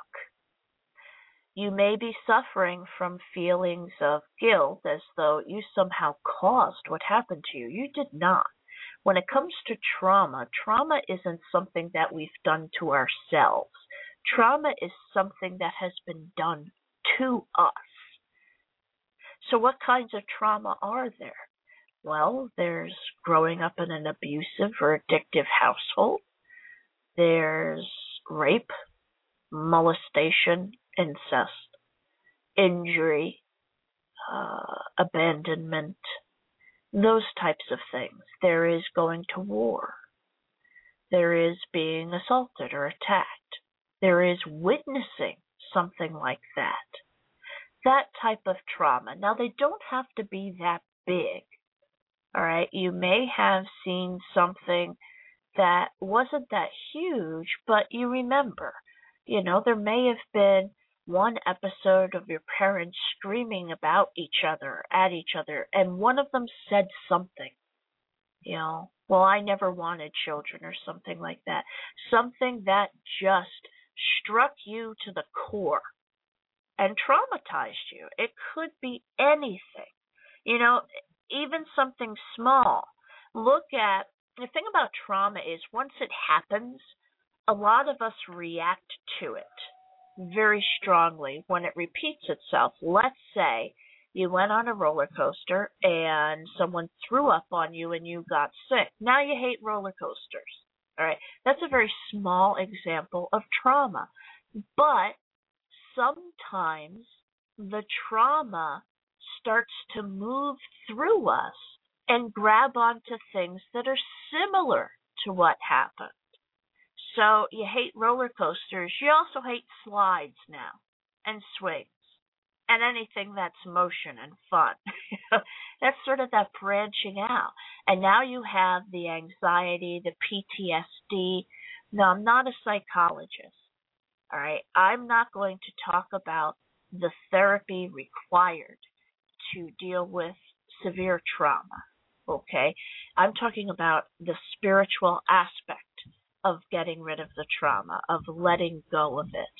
You may be suffering from feelings of guilt as though you somehow caused what happened to you. You did not. When it comes to trauma, trauma isn't something that we've done to ourselves. Trauma is something that has been done to us. So what kinds of trauma are there? Well, there's growing up in an abusive or addictive household. There's rape, molestation, incest, injury, uh, abandonment, those types of things. There is going to war. There is being assaulted or attacked. There is witnessing something like that. That type of trauma. Now, they don't have to be that big. All right, you may have seen something that wasn't that huge, but you remember. You know, there may have been one episode of your parents screaming about each other, at each other, and one of them said something. You know, well, I never wanted children or something like that. Something that just struck you to the core and traumatized you. It could be anything. You know, even something small. Look at, the thing about trauma is once it happens, a lot of us react to it very strongly when it repeats itself. Let's say you went on a roller coaster and someone threw up on you and you got sick. Now you hate roller coasters. All right, that's a very small example of trauma. But sometimes the trauma starts to move through us and grab onto things that are similar to what happened. So you hate roller coasters. You also hate slides now and swings and anything that's motion and fun. That's sort of that branching out. And now you have the anxiety, the P T S D. Now, I'm not a psychologist. All right. I'm not going to talk about the therapy required to deal with severe trauma. Okay. I'm talking about the spiritual aspect of getting rid of the trauma, of letting go of it.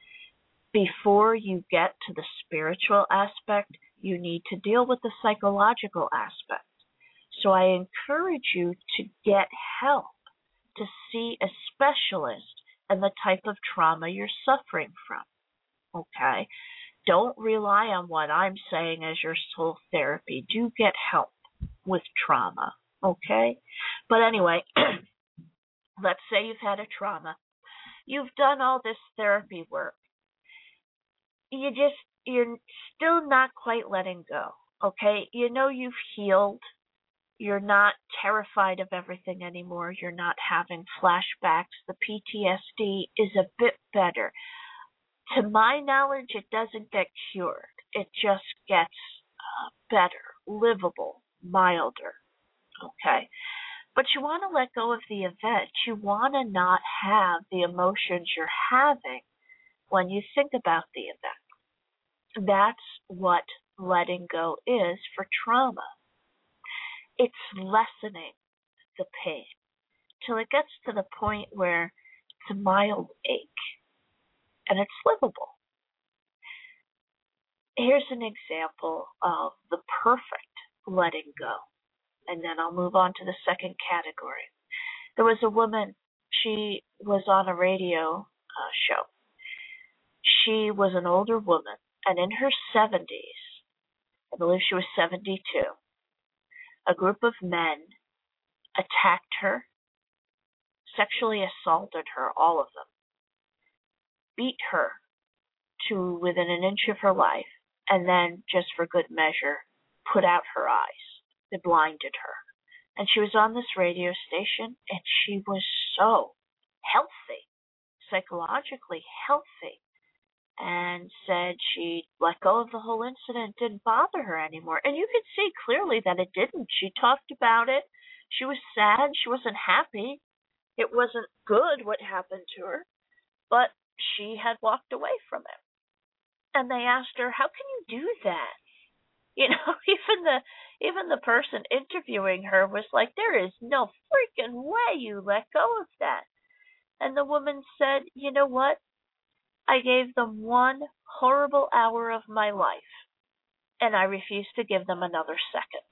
Before you get to the spiritual aspect, you need to deal with the psychological aspect. So I encourage you to get help, to see a specialist and the type of trauma you're suffering from. Okay? Don't rely on what I'm saying as your sole therapy. Do get help with trauma. Okay? But anyway, let's say you've had a trauma. You've done all this therapy work. You just, you're still not quite letting go. Okay? You know you've healed. You're not terrified of everything anymore. You're not having flashbacks. The P T S D is a bit better. To my knowledge, it doesn't get cured. It just gets uh, better, livable, milder. Okay? But you want to let go of the event. You want to not have the emotions you're having when you think about the event. That's what letting go is for trauma. It's lessening the pain till it gets to the point where it's a mild ache and it's livable. Here's an example of the perfect letting go, and then I'll move on to the second category. There was a woman, she was on a radio uh, show. She was an older woman, and in her seventies, I believe she was seventy-two, a group of men attacked her, sexually assaulted her, all of them, beat her to within an inch of her life, and then, just for good measure, put out her eyes. They blinded her. And she was on this radio station, and she was so healthy, psychologically healthy, and said she let go of the whole incident, didn't bother her anymore. And you could see clearly that it didn't. She talked about it. She was sad. She wasn't happy. It wasn't good what happened to her, but she had walked away from it. And they asked her, how can you do that? You know, even the even the person interviewing her was like, there is no freaking way you let go of that. And the woman said, you know what? I gave them one horrible hour of my life, and I refuse to give them another second.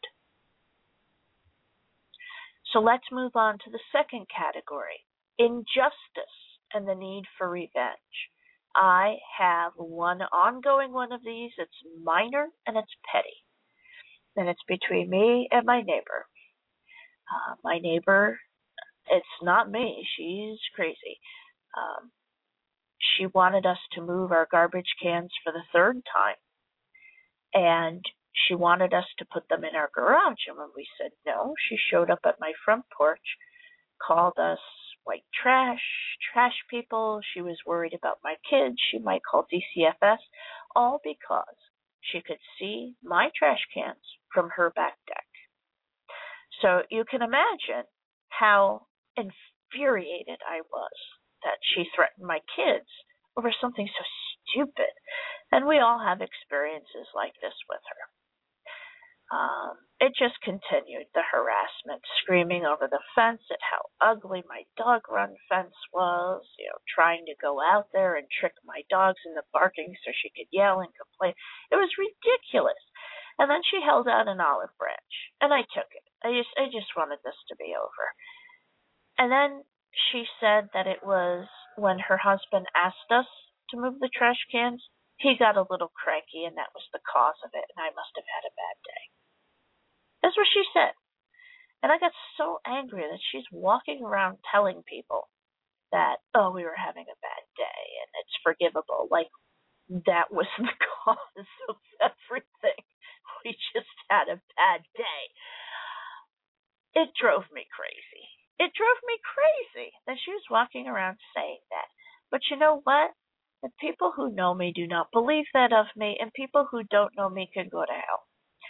So let's move on to the second category, injustice and the need for revenge. I have one ongoing one of these. It's minor and it's petty. And it's between me and my neighbor. Uh, my neighbor, it's not me. She's crazy. Um, she wanted us to move our garbage cans for the third time. And she wanted us to put them in our garage. And when we said no, she showed up at my front porch, called us white trash, trash people. She was worried about my kids. She might call D C F S, all because she could see my trash cans from her back deck. So you can imagine how infuriated I was that she threatened my kids over something so stupid. And we all have experiences like this with her. Um, it just continued, the harassment, screaming over the fence at how ugly my dog run fence was, you know, trying to go out there and trick my dogs into barking so she could yell and complain. It was ridiculous. And then she held out an olive branch, and I took it. I just, I just wanted this to be over. And then she said that it was when her husband asked us to move the trash cans, he got a little cranky, and that was the cause of it, and I must have had a bad day. That's what she said. And I got so angry that she's walking around telling people that, oh, we were having a bad day and it's forgivable. Like that was the cause of everything. We just had a bad day. It drove me crazy. It drove me crazy that she was walking around saying that. But you know what? The people who know me do not believe that of me, and people who don't know me can go to hell.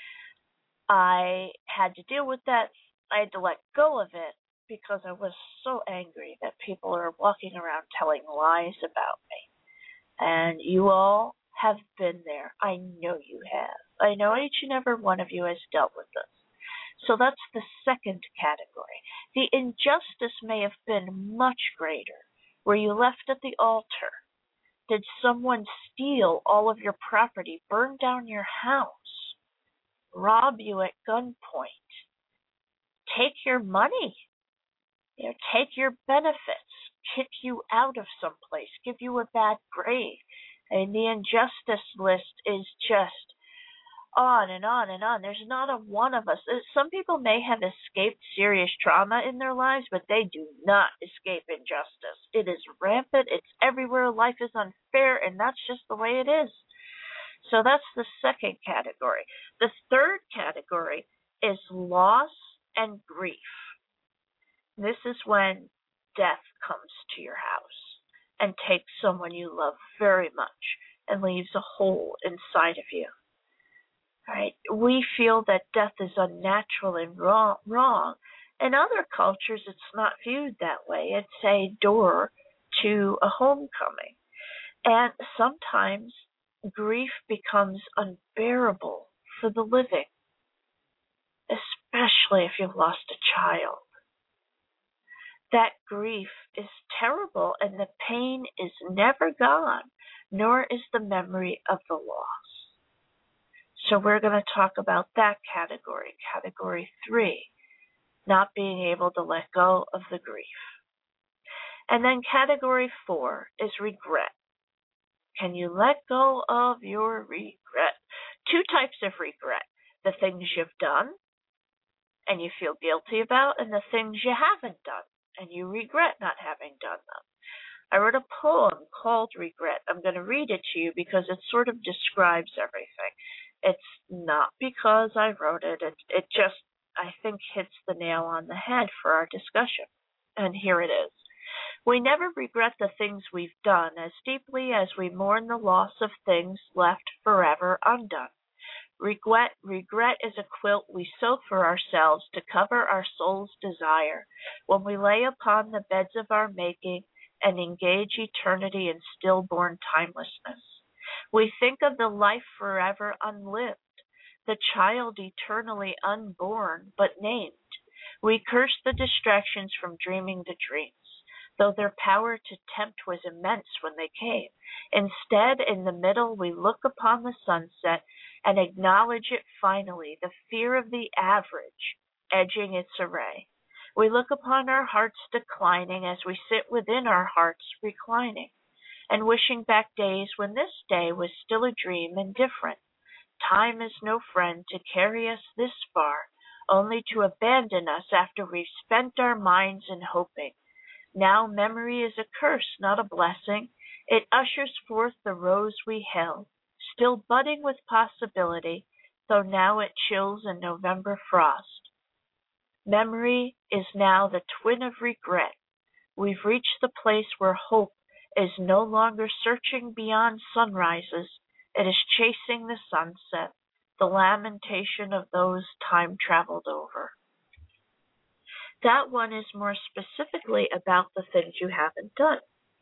I had to deal with that. I had to let go of it because I was so angry that people are walking around telling lies about me. And you all have been there. I know you have. I know each and every one of you has dealt with this. So that's the second category. The injustice may have been much greater, where you left at the altar. Did someone steal all of your property, burn down your house, rob you at gunpoint, take your money, you know, take your benefits, kick you out of some place, give you a bad grade? And the injustice list is just on and on and on. There's not a one of us. Some people may have escaped serious trauma in their lives, but they do not escape injustice. It is rampant. It's everywhere. Life is unfair, and that's just the way it is. So that's the second category. The third category is loss and grief. This is when death comes to your house and takes someone you love very much and leaves a hole inside of you. Right? We feel that death is unnatural and wrong, wrong. In other cultures, it's not viewed that way. It's a door to a homecoming. And sometimes grief becomes unbearable for the living, especially if you've lost a child. That grief is terrible, and the pain is never gone, nor is the memory of the loss. So we're going to talk about that category, category three, not being able to let go of the grief. And then category four is regret. Can you let go of your regret? Two types of regret. The things you've done and you feel guilty about, and the things you haven't done and you regret not having done them. I wrote a poem called Regret. I'm going to read it to you because it sort of describes everything. It's not because I wrote it. It, it just, I think, hits the nail on the head for our discussion. And here it is. We never regret the things we've done as deeply as we mourn the loss of things left forever undone. Regret, regret is a quilt we sew for ourselves to cover our soul's desire when we lay upon the beds of our making and engage eternity in stillborn timelessness. We think of the life forever unlived, the child eternally unborn but named. We curse the distractions from dreaming the dreams, though their power to tempt was immense when they came. Instead, in the middle, we look upon the sunset and acknowledge it finally, the fear of the average edging its array. We look upon our hearts declining as we sit within our hearts reclining, and wishing back days when this day was still a dream and different. Time is no friend to carry us this far, only to abandon us after we've spent our minds in hoping. Now memory is a curse, not a blessing. It ushers forth the rose we held, still budding with possibility, though now it chills in November frost. Memory is now the twin of regret. We've reached the place where hope is no longer searching beyond sunrises. It is chasing the sunset, the lamentation of those time traveled over. That one is more specifically about the things you haven't done.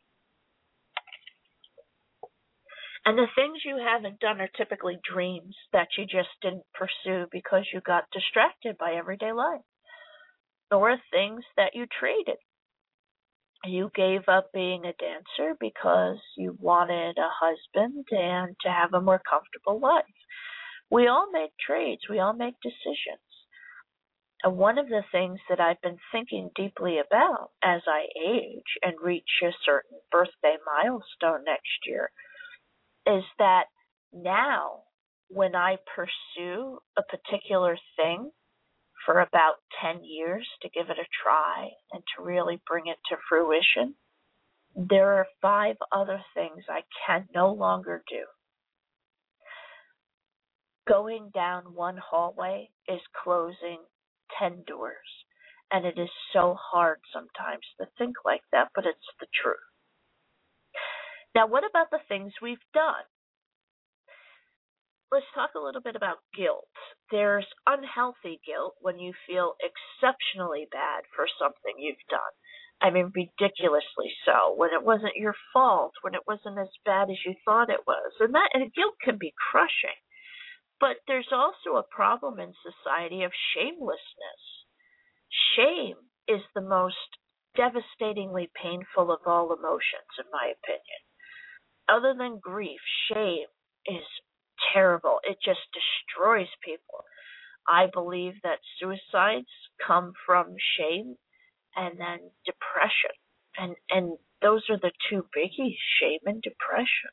And the things you haven't done are typically dreams that you just didn't pursue because you got distracted by everyday life, or things that you traded. You gave up being a dancer because you wanted a husband and to have a more comfortable life. We all make trades. We all make decisions. And one of the things that I've been thinking deeply about as I age and reach a certain birthday milestone next year is that now when I pursue a particular thing for about ten years to give it a try and to really bring it to fruition, there are five other things I can no longer do. Going down one hallway is closing ten doors. And it is so hard sometimes to think like that, but it's the truth. Now, what about the things we've done? Let's talk a little bit about guilt. There's unhealthy guilt when you feel exceptionally bad for something you've done. I mean, ridiculously so, when it wasn't your fault, when it wasn't as bad as you thought it was. And that and guilt can be crushing. But there's also a problem in society of shamelessness. Shame is the most devastatingly painful of all emotions, in my opinion. Other than grief, shame is terrible. It just destroys people. I believe that suicides come from shame and then depression. And, and those are the two biggies, shame and depression.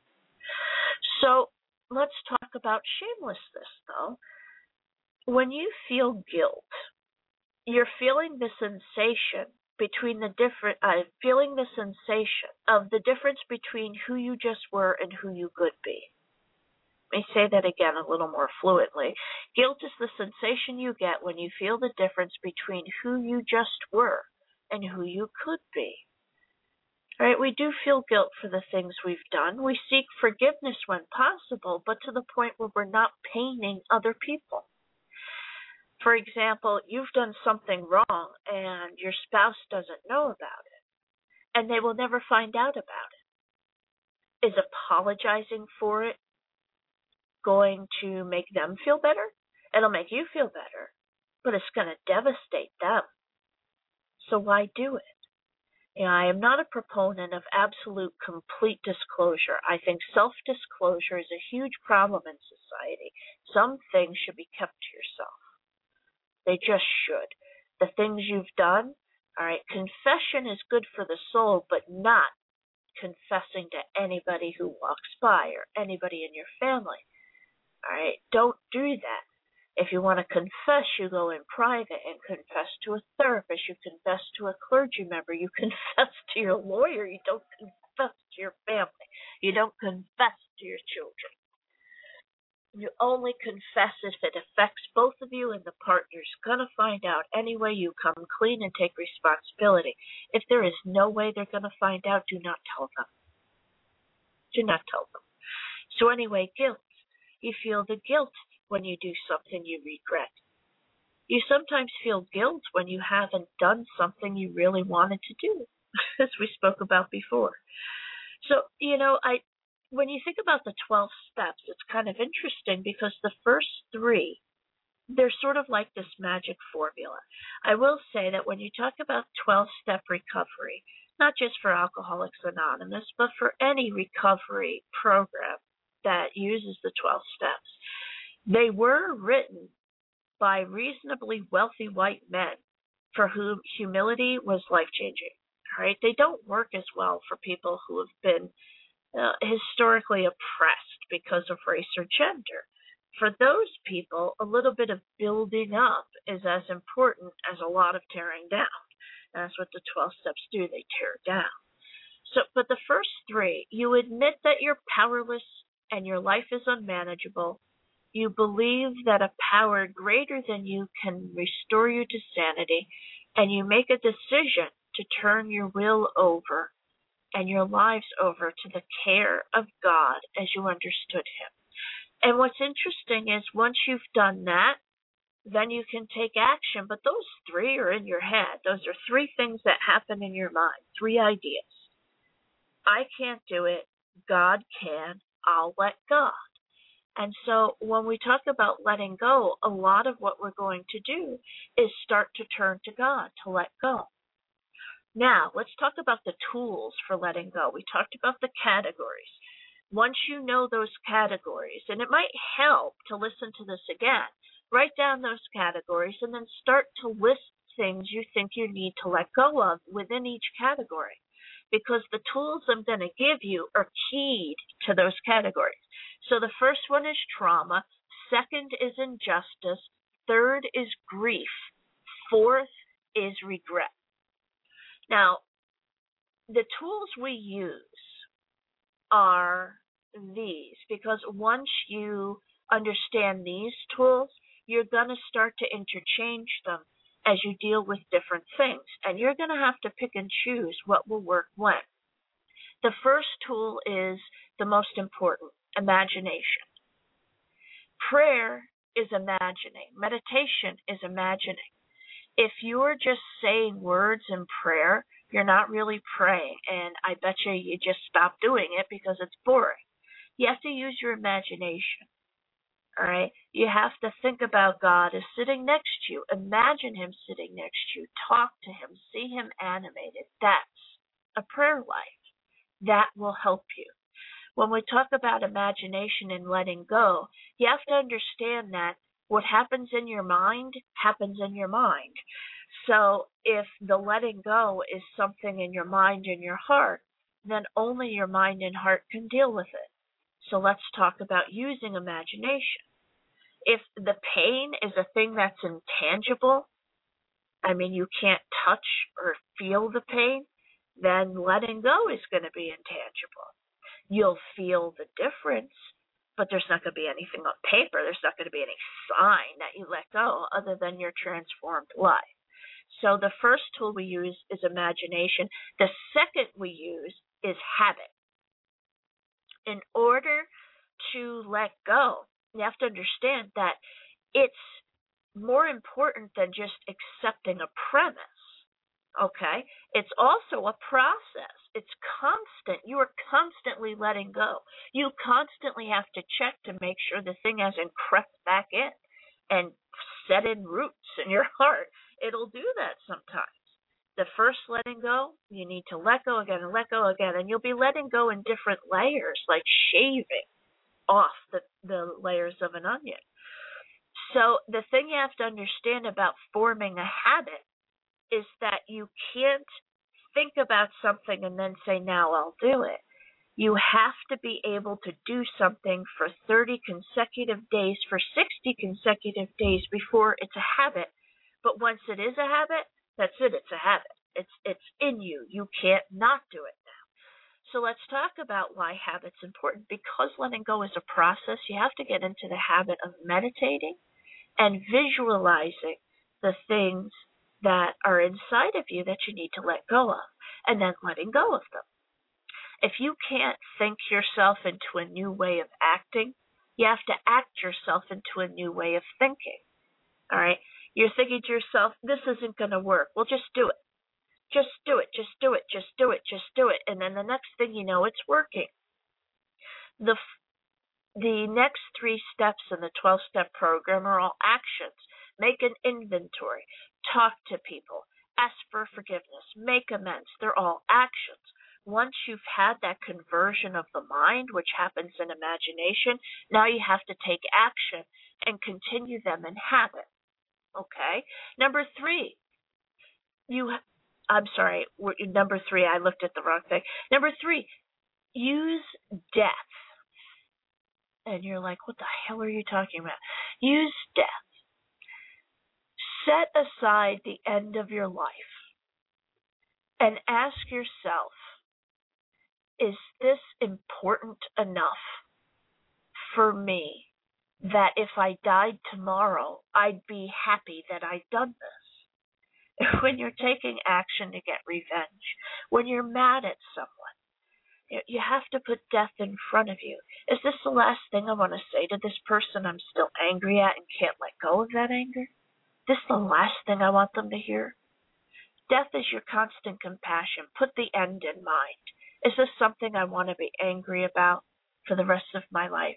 So let's talk about shamelessness, though. When you feel guilt, you're feeling the sensation between the different, uh, feeling the sensation of the difference between who you just were and who you could be. Let me say that again a little more fluently. Guilt is the sensation you get when you feel the difference between who you just were and who you could be. All right, we do feel guilt for the things we've done. We seek forgiveness when possible, but to the point where we're not paining other people. For example, you've done something wrong and your spouse doesn't know about it, and they will never find out about it. Is apologizing for it going to make them feel better? It'll make you feel better, but it's going to devastate them. So why do it? You know, I am not a proponent of absolute complete disclosure. I think self-disclosure is a huge problem in society. Some things should be kept to yourself. They just should. The things you've done, all right, confession is good for the soul, but not confessing to anybody who walks by or anybody in your family. All right, don't do that. If you want to confess, you go in private and confess to a therapist. You confess to a clergy member. You confess to your lawyer. You don't confess to your family. You don't confess to your children. You only confess if it affects both of you, and the partner's going to find out anyway. You come clean and take responsibility. If there is no way they're going to find out, do not tell them. Do not tell them. So anyway, guilt. You feel the guilt when you do something you regret. You sometimes feel guilt when you haven't done something you really wanted to do, as we spoke about before. So, you know, I when you think about the twelve steps, it's kind of interesting because the first three they're sort of like this magic formula. I will say that when you talk about twelve-step recovery, not just for Alcoholics Anonymous, but for any recovery program that uses the twelve steps, they were written by reasonably wealthy white men for whom humility was life-changing. Right? They don't work as well for people who have been uh, historically oppressed because of race or gender. For those people, a little bit of building up is as important as a lot of tearing down. That's what the twelve steps do. They tear down. So, but the first three, you admit that you're powerless and your life is unmanageable. You believe that a power greater than you can restore you to sanity, and you make a decision to turn your will over and your lives over to the care of God as you understood Him. And what's interesting is once you've done that, then you can take action. But those three are in your head. Those are three things that happen in your mind, three ideas. I can't do it. God can. I'll let God. And so when we talk about letting go, a lot of what we're going to do is start to turn to God to let go. Now, let's talk about the tools for letting go. We talked about the categories. Once you know those categories, and it might help to listen to this again, write down those categories and then start to list things you think you need to let go of within each category, because the tools I'm going to give you are keyed to those categories. So the first one is trauma, second is injustice, third is grief, fourth is regret. Now, the tools we use are these, because once you understand these tools, you're going to start to interchange them as you deal with different things, and you're going to have to pick and choose what will work when. The first tool is the most important, imagination. Prayer is imagining. Meditation is imagining. If you're just saying words in prayer, you're not really praying, and I bet you you just stop doing it because it's boring. You have to use your imagination, all right? You have to think about God as sitting next to you. Imagine Him sitting next to you. Talk to Him. See Him animated. That's a prayer life. That will help you. When we talk about imagination and letting go, you have to understand that what happens in your mind happens in your mind. So if the letting go is something in your mind and your heart, then only your mind and heart can deal with it. So let's talk about using imagination. If the pain is a thing that's intangible, I mean, you can't touch or feel the pain, then letting go is going to be intangible. You'll feel the difference, but there's not going to be anything on paper. There's not going to be any sign that you let go other than your transformed life. So the first tool we use is imagination. The second we use is habit. In order to let go, you have to understand that it's more important than just accepting a premise, okay? It's also a process. It's constant. You are constantly letting go. You constantly have to check to make sure the thing hasn't crept back in and set in roots in your heart. It'll do that sometimes. The first letting go, you need to let go again and let go again, and you'll be letting go in different layers, like shaving off the, the layers of an onion. So the thing you have to understand about forming a habit is that you can't think about something and then say, now I'll do it. You have to be able to do something for thirty consecutive days, for sixty consecutive days before it's a habit. But once it is a habit, that's it. It's a habit. It's it's in you. You can't not do it now. So let's talk about why habit's important. Because letting go is a process, you have to get into the habit of meditating and visualizing the things that are inside of you that you need to let go of, and then letting go of them. If you can't think yourself into a new way of acting, you have to act yourself into a new way of thinking. All right? You're thinking to yourself, this isn't going to work. Well, just do it. Just do it. Just do it. Just do it. Just do it. And then the next thing you know, it's working. The The next three steps in the twelve-step program are all actions. Make an inventory. Talk to people. Ask for forgiveness. Make amends. They're all actions. Once you've had that conversion of the mind, which happens in imagination, now you have to take action and continue them in habit. Okay? Number three, you, I'm sorry, number three, I looked at the wrong thing. Number three, use death. And you're like, what the hell are you talking about? Use death. Set aside the end of your life and ask yourself, is this important enough for me that if I died tomorrow, I'd be happy that I'd done this? When you're taking action to get revenge, when you're mad at someone, you have to put death in front of you. Is this the last thing I want to say to this person I'm still angry at and can't let go of that anger? Is this the last thing I want them to hear? Death is your constant compassion. Put the end in mind. Is this something I want to be angry about for the rest of my life?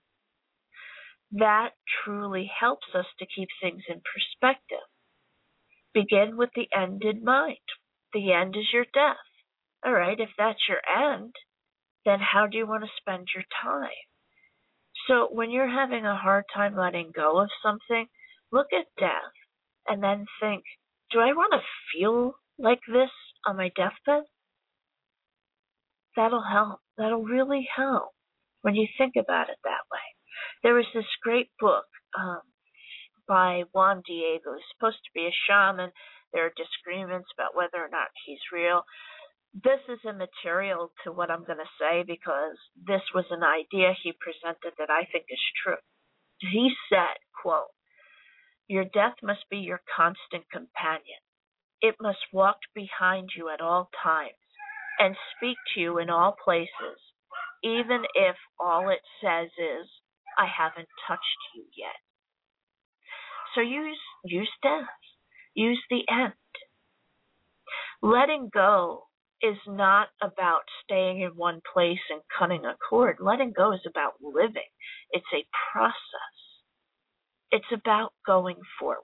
That truly helps us to keep things in perspective. Begin with the end in mind. The end is your death. All right, if that's your end, then how do you want to spend your time? So when you're having a hard time letting go of something, look at death and then think, do I want to feel like this on my deathbed? That'll help. That'll really help when you think about it that way. There was this great book um, by Juan Diego. He's supposed to be a shaman. There are disagreements about whether or not he's real. This is immaterial to what I'm going to say because this was an idea he presented that I think is true. He said, quote, your death must be your constant companion. It must walk behind you at all times and speak to you in all places, even if all it says is, I haven't touched you yet. So use, use death. Use the end. Letting go is not about staying in one place and cutting a cord. Letting go is about living. It's a process. It's about going forward.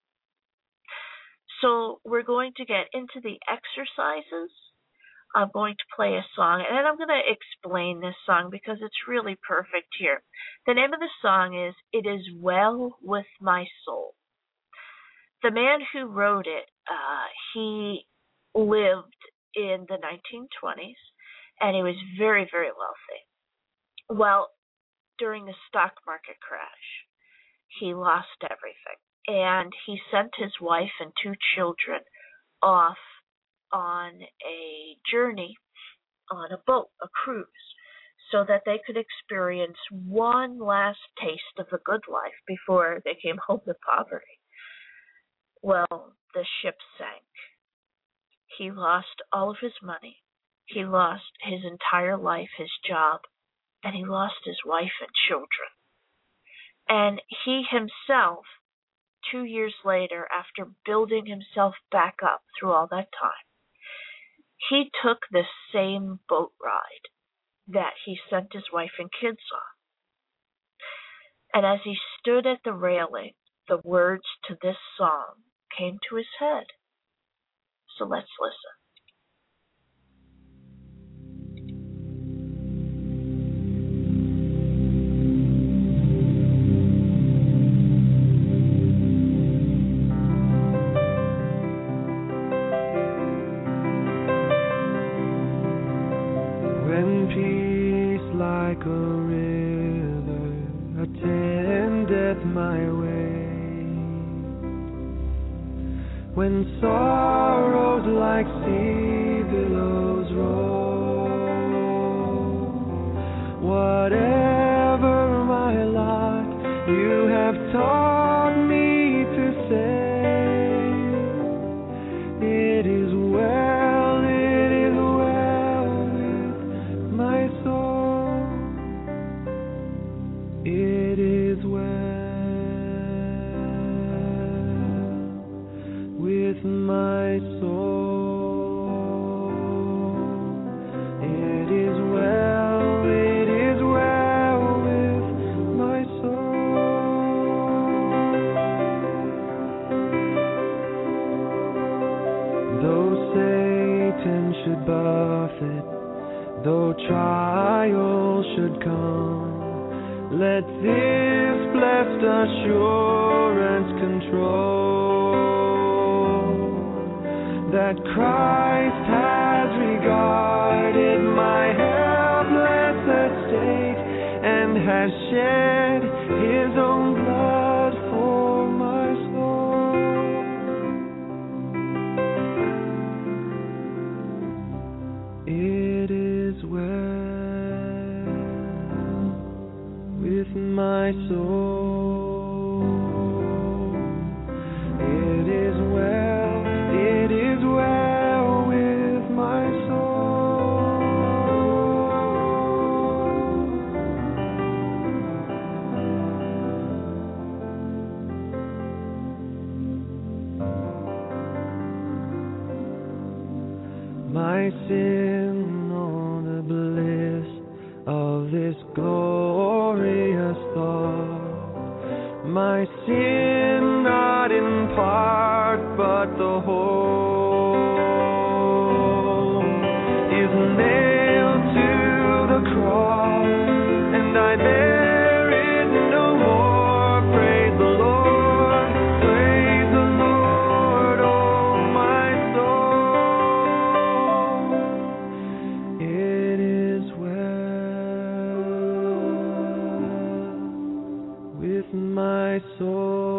So we're going to get into the exercises. I'm going to play a song, and I'm going to explain this song because it's really perfect here. The name of the song is It Is Well With My Soul. The man who wrote it, uh, he lived in the nineteen twenties, and he was very, very wealthy. Well, during the stock market crash, he lost everything, and he sent his wife and two children off on a journey on a boat, a cruise, so that they could experience one last taste of the good life before they came home to poverty. Well, the ship sank. He lost all of his money. He lost his entire life, his job, and he lost his wife and children. And he himself, two years later, after building himself back up through all that time, he took the same boat ride that he sent his wife and kids on. And as he stood at the railing, the words to this song came to his head. So let's listen. When peace like a river attendeth my way, when sorrows like sea billows roll, whatever my lot, you have taught me to say, it is well, it is well with my soul, it is well with my soul, it is well, it is well with prophet, though trials should come. Let this blessed assurance control, that Christ has regarded my helpless estate and has shed his own blood for my soul. It is well with my soul. It is well, it is well with my soul. My sin, oh, the bliss of this glorious thought. My sin, not in part, but the whole, is nailed to the cross, and I bear it no more. Praise the Lord, praise the Lord, oh my soul. It is well with my soul.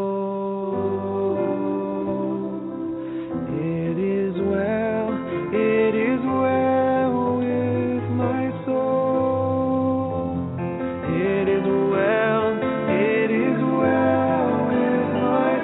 It is well, it is well with my soul. It is well, it is well with my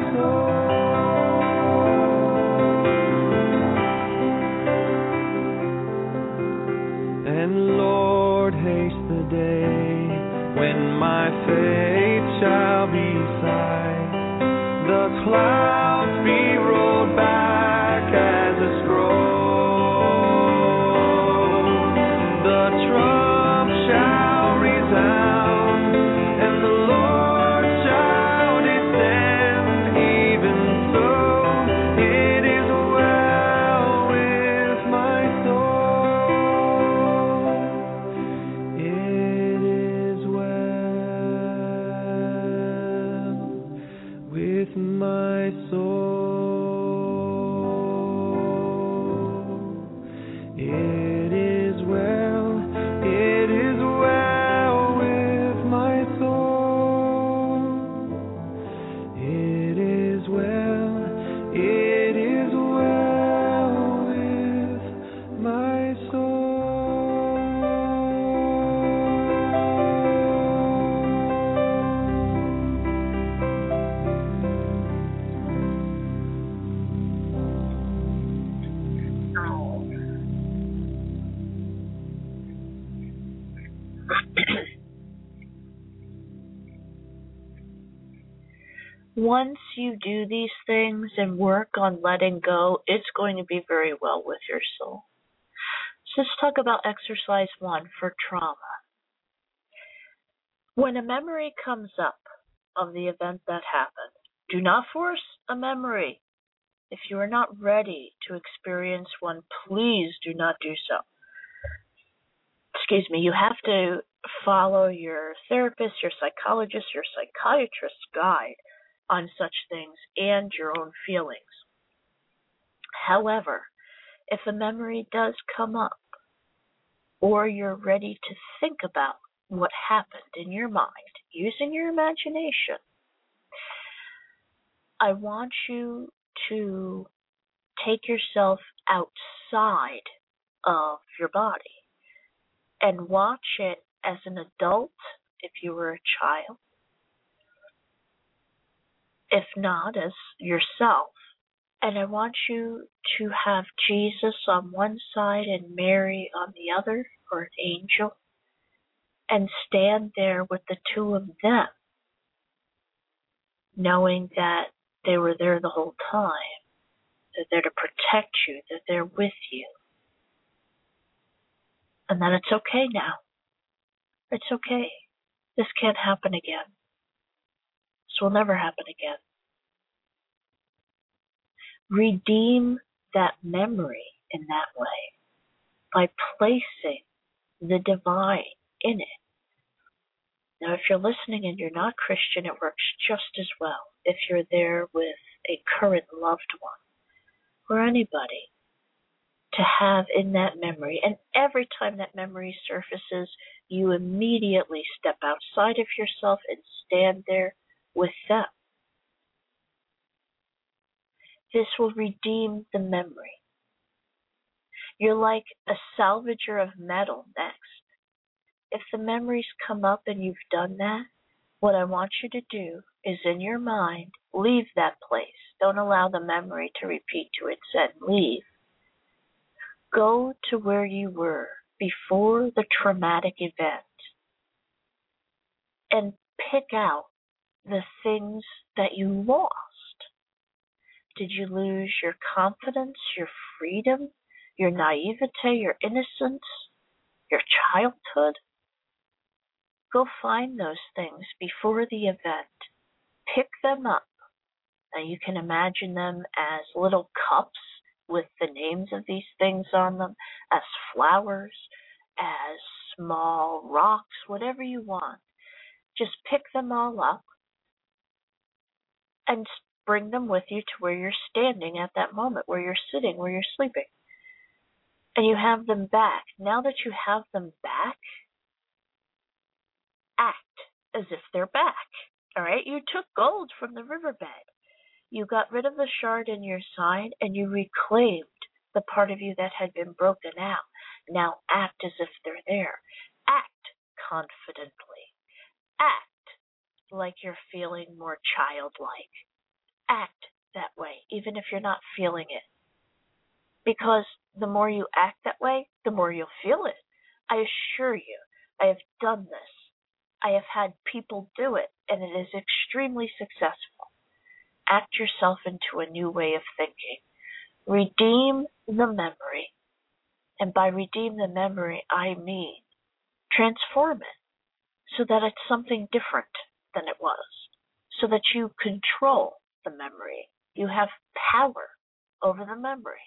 soul. And Lord, haste the day when my faith shall be sight, the clouds be rolled back as a scroll, the trump shall resound, and the Lord shall descend. Even so, it is well with my soul. It is well with my soul. It is well, it is well with my soul. It is well, it is well with my soul. Once you do these things and work on letting go, it's going to be very well with your soul. So let's talk about exercise one for trauma. When a memory comes up of the event that happened, do not force a memory. If you are not ready to experience one, please do not do so. Excuse me, you have to follow your therapist, your psychologist, your psychiatrist's guide on such things and your own feelings. However, if a memory does come up or you're ready to think about what happened in your mind using your imagination, I want you to take yourself outside of your body and watch it as an adult if you were a child. If not, as yourself. And I want you to have Jesus on one side and Mary on the other, or an angel, and stand there with the two of them, knowing that they were there the whole time, that they're to protect you, that they're with you, and that it's okay now. It's okay. This can't happen again. This will never happen again. Redeem that memory in that way. by placing the divine in it. Now, if you're listening and you're not Christian, it works just as well if you're there with a current loved one or anybody, to have in that memory. And every time that memory surfaces, you immediately step outside of yourself and stand there with them. This will redeem the memory. You're like a salvager of metal next. If the memories come up and you've done that, what I want you to do is, in your mind, leave that place. Don't allow the memory to repeat to its end. Leave. Go to where you were before the traumatic event and pick out the things that you lost. Did you lose your confidence, your freedom, your naivete, your innocence, your childhood? Go find those things before the event. Pick them up. Now you can imagine them as little cups with the names of these things on them, as flowers, as small rocks, whatever you want. Just pick them all up and bring them with you to where you're standing at that moment, where you're sitting, where you're sleeping. And you have them back. Now that you have them back, act as if they're back. All right? You took gold from the riverbed. You got rid of the shard in your side and you reclaimed the part of you that had been broken out. Now act as if they're there. Act confidently. Act like you're feeling more childlike. Act that way, even if you're not feeling it. Because the more you act that way, the more you'll feel it. I assure you, I have done this. I have had people do it, and it is extremely successful. Act yourself into a new way of thinking. Redeem the memory. And by redeem the memory, I mean transform it so that it's something different than it was, so that you control the memory. You have power over the memory.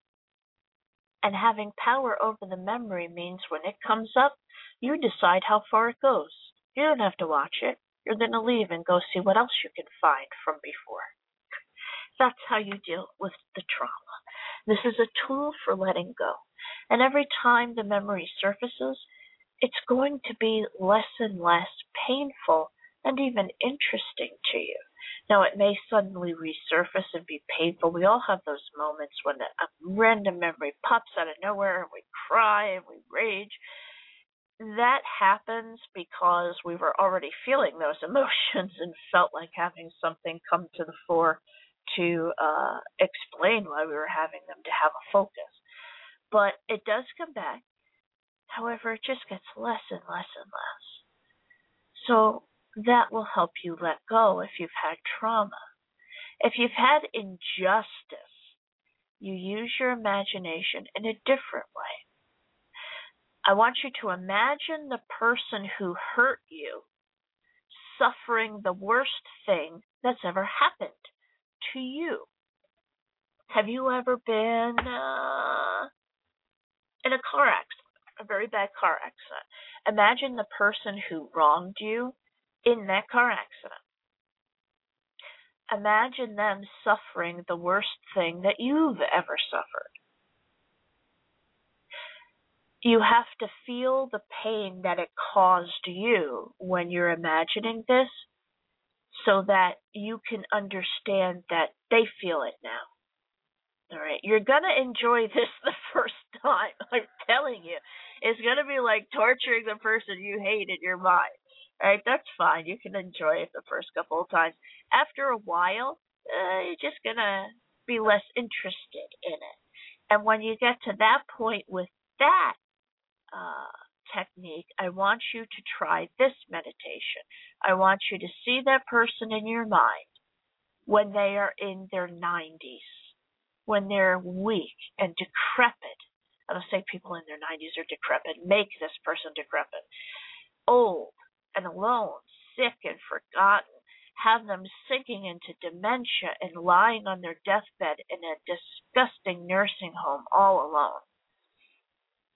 And having power over the memory means when it comes up, you decide how far it goes. You don't have to watch it. You're going to leave and go see what else you can find from before. That's how you deal with the trauma. This is a tool for letting go. And every time the memory surfaces, it's going to be less and less painful and even interesting to you. Now, it may suddenly resurface and be painful. We all have those moments when a random memory pops out of nowhere and we cry and we rage. That happens because we were already feeling those emotions and felt like having something come to the fore to uh, explain why we were having them, to have a focus. But it does come back. However, it just gets less and less and less. So that will help you let go if you've had trauma. If you've had injustice, you use your imagination in a different way. I want you to imagine the person who hurt you suffering the worst thing that's ever happened to you. Have you ever been uh, in a car accident, a very bad car accident? Imagine the person who wronged you in that car accident. Imagine them suffering the worst thing that you've ever suffered. You have to feel the pain that it caused you when you're imagining this so that you can understand that they feel it now. All right, you're going to enjoy this the first time. I'm telling you. It's going to be like torturing the person you hate in your mind. All right, that's fine. You can enjoy it the first couple of times. After a while, uh, you're just going to be less interested in it. And when you get to that point with that uh, technique, I want you to try this meditation. I want you to see that person in your mind when they are in their nineties, when they're weak and decrepit. I don't say people in their nineties are decrepit. Make this person decrepit. Old and alone, sick and forgotten. Have them sinking into dementia and lying on their deathbed in a disgusting nursing home all alone.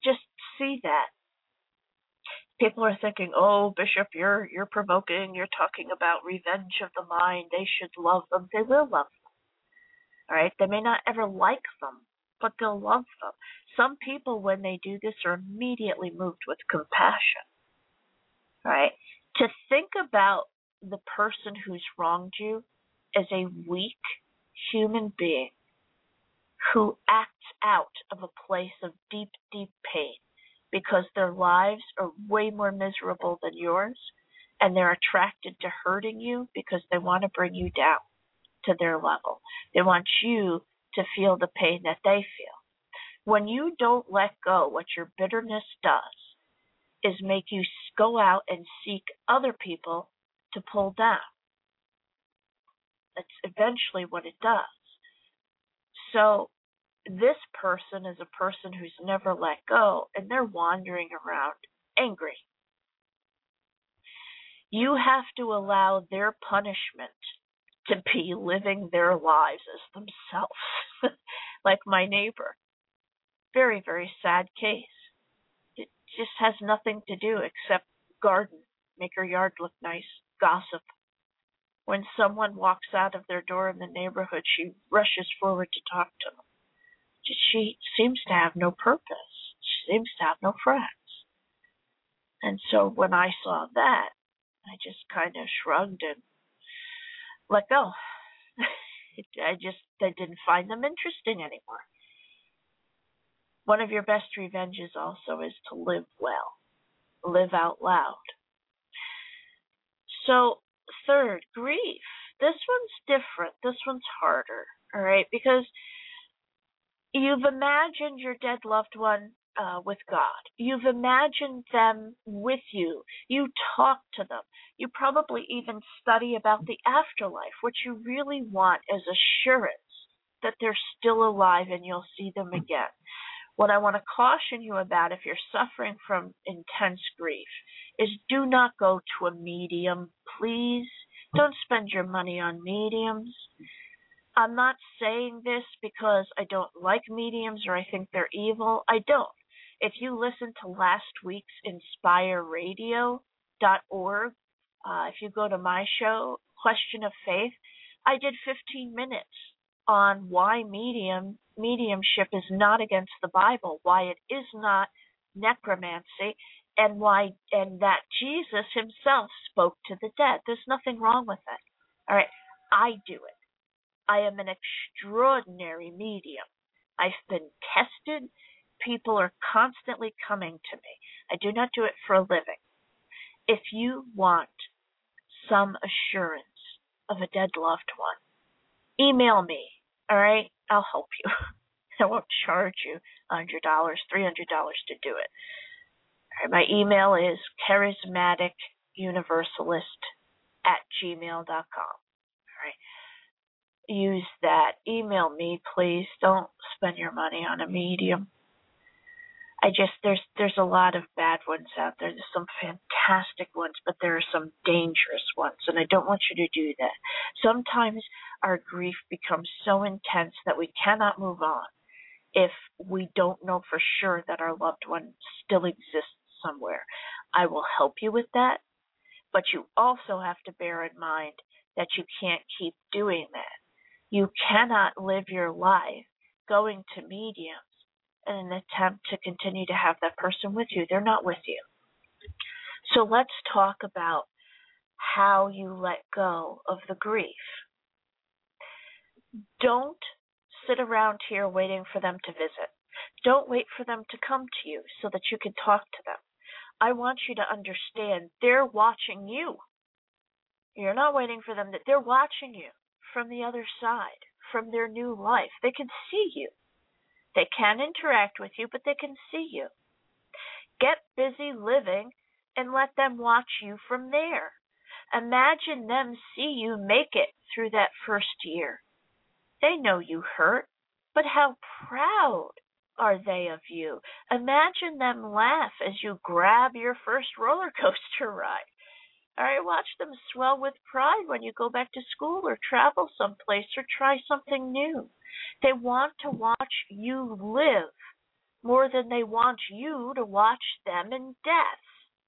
just see that. People are thinking, oh, Bishop, you're you're provoking, you're talking about revenge of the mind. They should love them. They will love them. All right? They may not ever like them, but they'll love them. Some people, when they do this, are immediately moved with compassion. All right? To think about the person who's wronged you as a weak human being who acts out of a place of deep, deep pain because their lives are way more miserable than yours, and they're attracted to hurting you because they want to bring you down to their level. They want you to feel the pain that they feel. When you don't let go, what your bitterness does is make you go out and seek other people to pull down. That's eventually what it does. So this person is a person who's never let go, and they're wandering around angry. You have to allow their punishment to be living their lives as themselves, like my neighbor. Very, very sad case. It just has nothing to do except garden, make her yard look nice, gossip. When someone walks out of their door in the neighborhood, she rushes forward to talk to them. She seems to have no purpose. She seems to have no friends. And so when I saw that, I just kind of shrugged and let go. I just I didn't find them interesting anymore. One of your best revenges also is to live well, live out loud. So third, grief. This one's different. This one's harder, all right? Because you've imagined your dead loved one uh, with God. You've imagined them with you. You talk to them. You probably even study about the afterlife. What you really want is assurance that they're still alive and you'll see them again. What I want to caution you about if you're suffering from intense grief is do not go to a medium, please. Don't spend your money on mediums. I'm not saying this because I don't like mediums or I think they're evil. I don't. If you listen to last week's inspire radio dot org, uh, if you go to my show, Question of Faith, I did fifteen minutes on why medium mediumship is not against the Bible, why it is not necromancy, and why and that Jesus himself spoke to the dead. There's nothing wrong with it. All right, I do it. I am an extraordinary medium. I've been tested. People are constantly coming to me. I do not do it for a living. If you want some assurance of a dead loved one, email me, all right? I'll help you. I won't charge you one hundred dollars, three hundred dollars to do it. All right, my email is charismatic universalist at gmail dot com. All right. Use that. Email me, please. Don't spend your money on a medium. I just, there's there's a lot of bad ones out there. There's some fantastic ones, but there are some dangerous ones, and I don't want you to do that. Sometimes our grief becomes so intense that we cannot move on if we don't know for sure that our loved one still exists somewhere. I will help you with that, but you also have to bear in mind that you can't keep doing that. You cannot live your life going to mediums in an attempt to continue to have that person with you. They're not with you. So let's talk about how you let go of the grief. Don't sit around here waiting for them to visit. Don't wait for them to come to you so that you can talk to them. I want you to understand they're watching you. You're not waiting for them. They're watching you from the other side, from their new life. They can see you. They can interact with you, but they can see you. Get busy living and let them watch you from there. Imagine them see you make it through that first year. They know you hurt, but how proud are they of you? Imagine them laugh as you grab your first roller coaster ride. All right, watch them swell with pride when you go back to school or travel someplace or try something new. They want to watch you live more than they want you to watch them in death.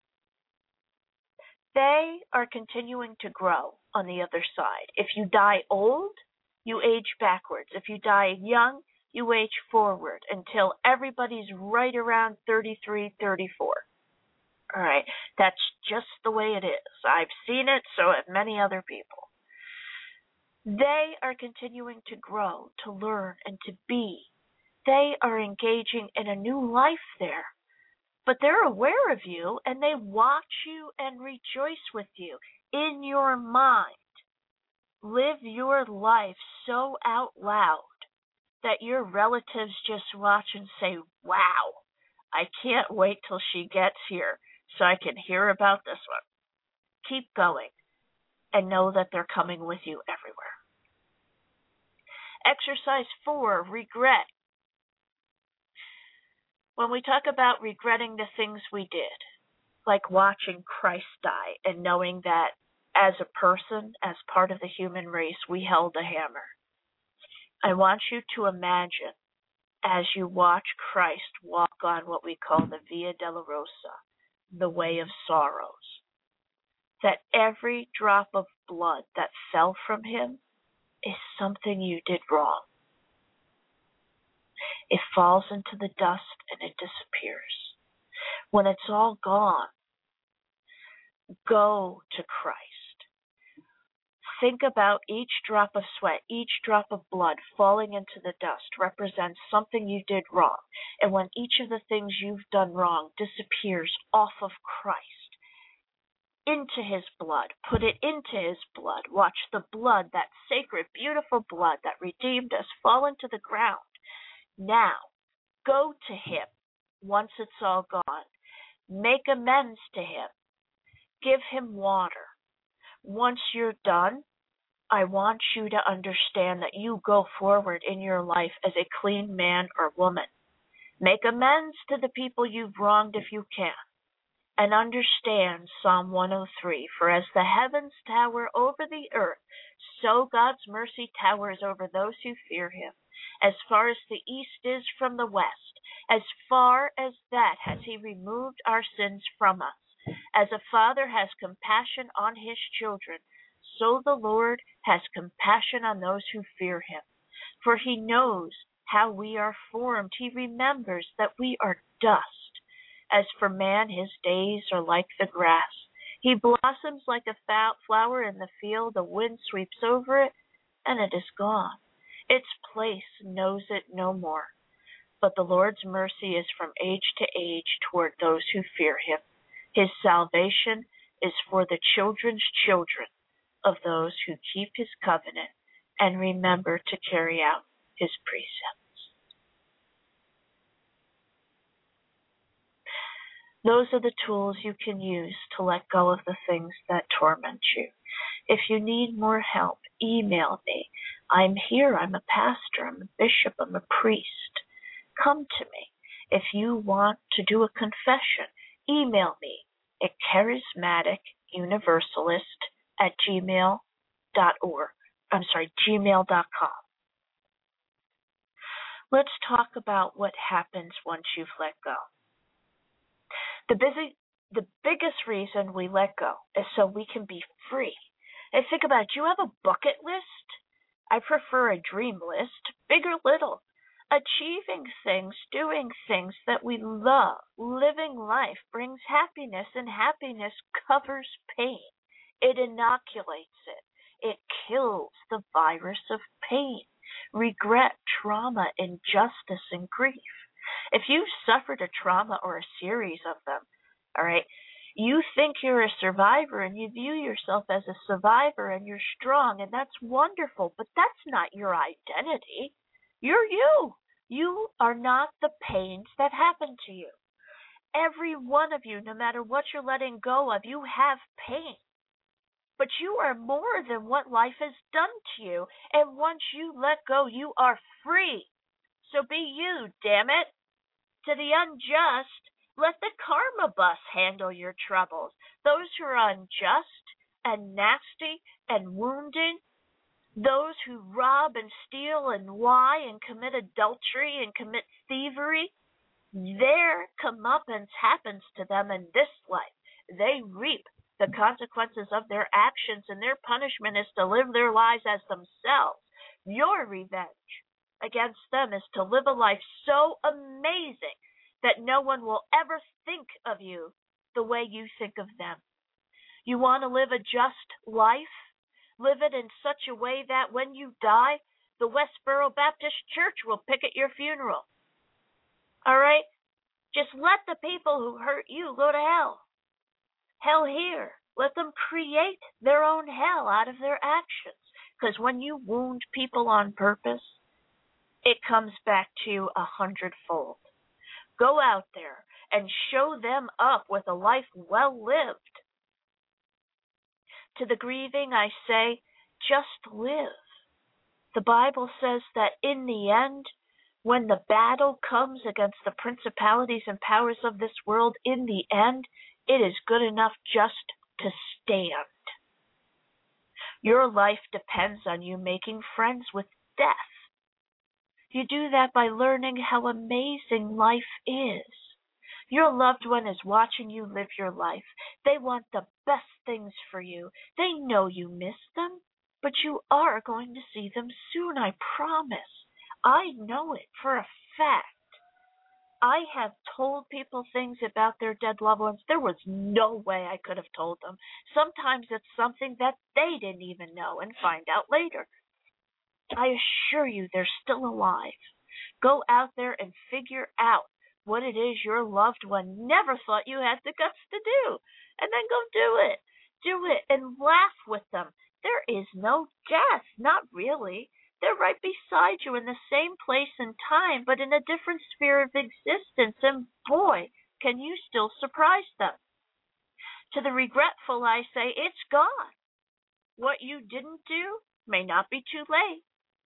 They are continuing to grow on the other side. If you die old, you age backwards. If you die young, you age forward until everybody's right around thirty-three, thirty-four. All right, that's just the way it is. I've seen it, so have many other people. They are continuing to grow, to learn, and to be. They are engaging in a new life there. But they're aware of you, and they watch you and rejoice with you in your mind. Live your life so out loud that your relatives just watch and say, wow, I can't wait till she gets here so I can hear about this one. Keep going and know that they're coming with you everywhere. Exercise four, regret. When we talk about regretting the things we did, like watching Christ die and knowing that as a person, as part of the human race, we held a hammer. I want you to imagine as you watch Christ walk on what we call the Via Dolorosa, the way of sorrows, that every drop of blood that fell from him is something you did wrong. It falls into the dust and it disappears. When it's all gone, go to Christ. Think about each drop of sweat, each drop of blood falling into the dust represents something you did wrong. And when each of the things you've done wrong disappears off of Christ, into his blood, put it into his blood, watch the blood, that sacred, beautiful blood that redeemed us, fall into the ground. Now, go to him once it's all gone. Make amends to him. Give him water. Once you're done, I want you to understand that you go forward in your life as a clean man or woman. Make amends to the people you've wronged if you can. And understand Psalm one oh three, for as the heavens tower over the earth, so God's mercy towers over those who fear him. As far as the east is from the west, as far as that has he removed our sins from us. As a father has compassion on his children, so the Lord has compassion on those who fear him. For he knows how we are formed. He remembers that we are dust. As for man, his days are like the grass. He blossoms like a flower in the field. The wind sweeps over it, and it is gone. Its place knows it no more. But the Lord's mercy is from age to age toward those who fear him. His salvation is for the children's children of those who keep his covenant and remember to carry out his precepts. Those are the tools you can use to let go of the things that torment you. If you need more help, email me. I'm here. I'm a pastor. I'm a bishop. I'm a priest. Come to me. If you want to do a confession, email me at charismaticuniversalist at gmail dot org. I'm sorry, gmail dot com. Let's talk about what happens once you've let go. The busy, the biggest reason we let go is so we can be free. And think about it. Do you have a bucket list? I prefer a dream list, big or little. Achieving things, doing things that we love, living life brings happiness, and happiness covers pain. It inoculates it. It kills the virus of pain, regret, trauma, injustice, and grief. If you've suffered a trauma or a series of them, all right, you think you're a survivor and you view yourself as a survivor and you're strong, and that's wonderful, but that's not your identity. You're you. You are not the pains that happen to you. Every one of you, no matter what you're letting go of, you have pain. But you are more than what life has done to you. And once you let go, you are free. So be you, damn it. To the unjust, let the karma bus handle your troubles. Those who are unjust and nasty and wounding, those who rob and steal and lie and commit adultery and commit thievery, Their comeuppance happens to them in this life. They reap the consequences of their actions, and their punishment is to live their lives as themselves. Your revenge against them is to live a life so amazing that no one will ever think of you the way you think of them. You want to live a just life? Live it in such a way that when you die, the Westboro Baptist Church will pick at your funeral. All right? Just let the people who hurt you go to hell. Hell here. Let them create their own hell out of their actions. Because when you wound people on purpose, it comes back to you a hundredfold. Go out there and show them up with a life well lived. To the grieving, I say, just live. The Bible says that in the end, when the battle comes against the principalities and powers of this world, in the end, it is good enough just to stand. Your life depends on you making friends with death. You do that by learning how amazing life is. Your loved one is watching you live your life. They want the best things for you. They know you miss them, but you are going to see them soon, I promise. I know it for a fact. I have told people things about their dead loved ones. There was no way I could have told them. Sometimes it's something that they didn't even know and find out later. I assure you they're still alive. Go out there and figure out what it is your loved one never thought you had the guts to do. And then go do it. Do it and laugh with them. There is no death, not really. They're right beside you in the same place and time, but in a different sphere of existence. And boy, can you still surprise them. To the regretful, I say, it's gone. What you didn't do may not be too late.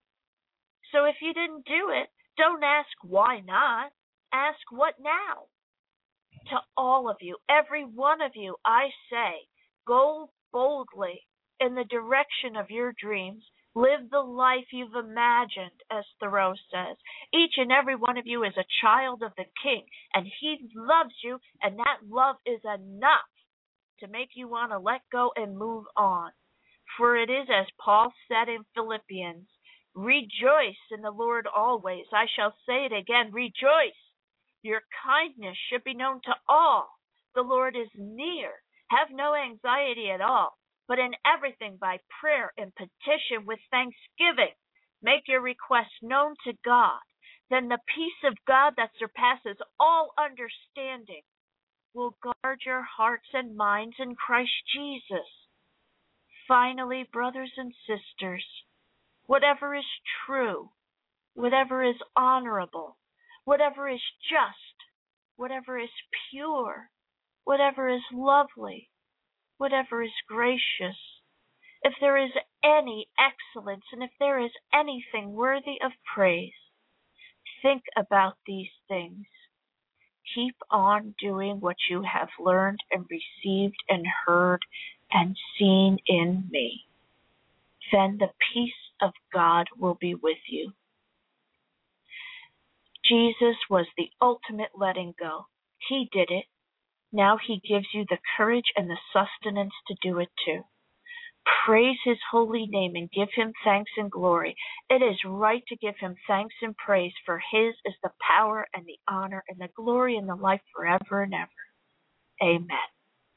So if you didn't do it, don't ask why not. Ask what now. To all of you, every one of you, I say, go boldly in the direction of your dreams. Live the life you've imagined, as Thoreau says. Each and every one of you is a child of the King, and he loves you, and that love is enough to make you want to let go and move on. For it is as Paul said in Philippians, rejoice in the Lord always. I shall say it again, rejoice. Your kindness should be known to all. The Lord is near. Have no anxiety at all, but in everything by prayer and petition with thanksgiving, make your requests known to God. Then the peace of God that surpasses all understanding will guard your hearts and minds in Christ Jesus. Finally, brothers and sisters, whatever is true, whatever is honorable, whatever is just, whatever is pure, whatever is lovely, whatever is gracious, if there is any excellence, and if there is anything worthy of praise, think about these things. Keep on doing what you have learned and received and heard and seen in me. Then the peace of God will be with you. Jesus was the ultimate letting go. He did it. Now he gives you the courage and the sustenance to do it too. Praise his holy name and give him thanks and glory. It is right to give him thanks and praise, for his is the power and the honor and the glory and the life forever and ever. Amen.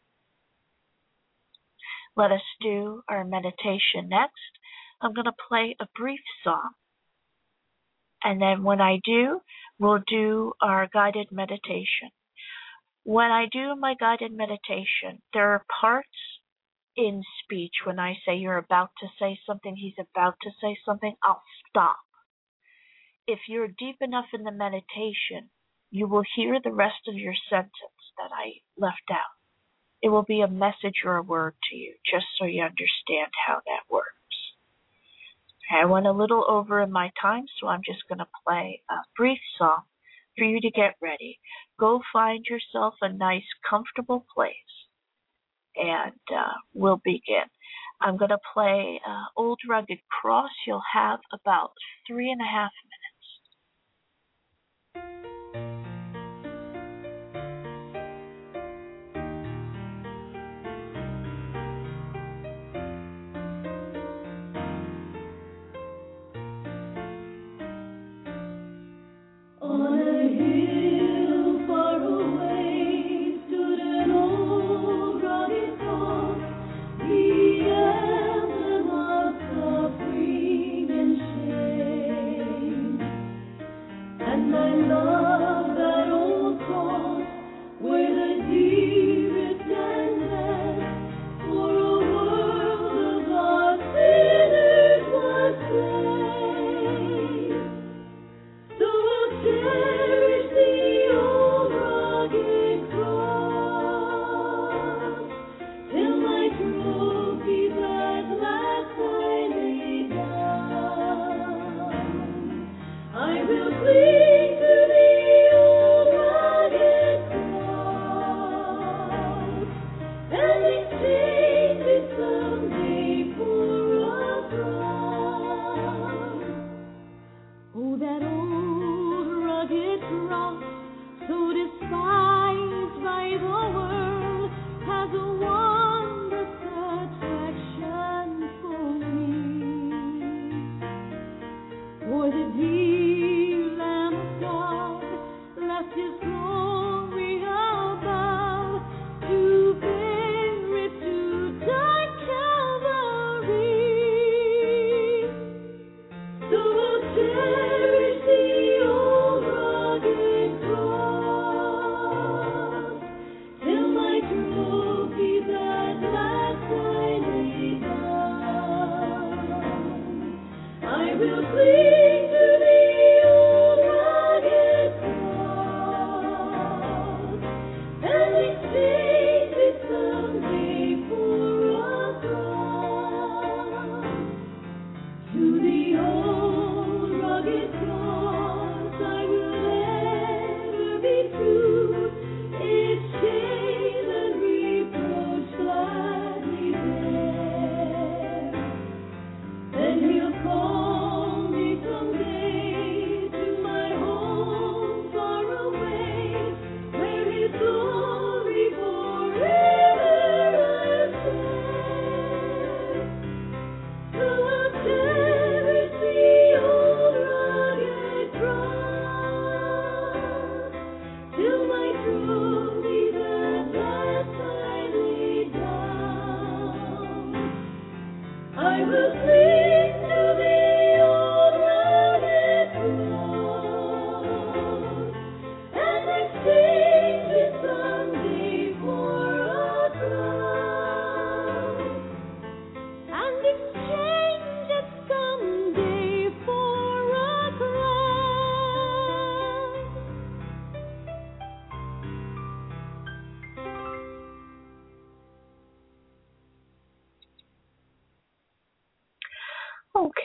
Let us do our meditation next. I'm going to play a brief song. And then when I do, we'll do our guided meditation. When I do my guided meditation, there are parts in speech when I say you're about to say something, he's about to say something, I'll stop. If you're deep enough in the meditation, you will hear the rest of your sentence that I left out. It will be a message or a word to you, just so you understand how that works. I went a little over in my time, so I'm just going to play a brief song for you to get ready. Go find yourself a nice, comfortable place, and uh, we'll begin. I'm going to play uh, Old Rugged Cross. You'll have about three and a half minutes.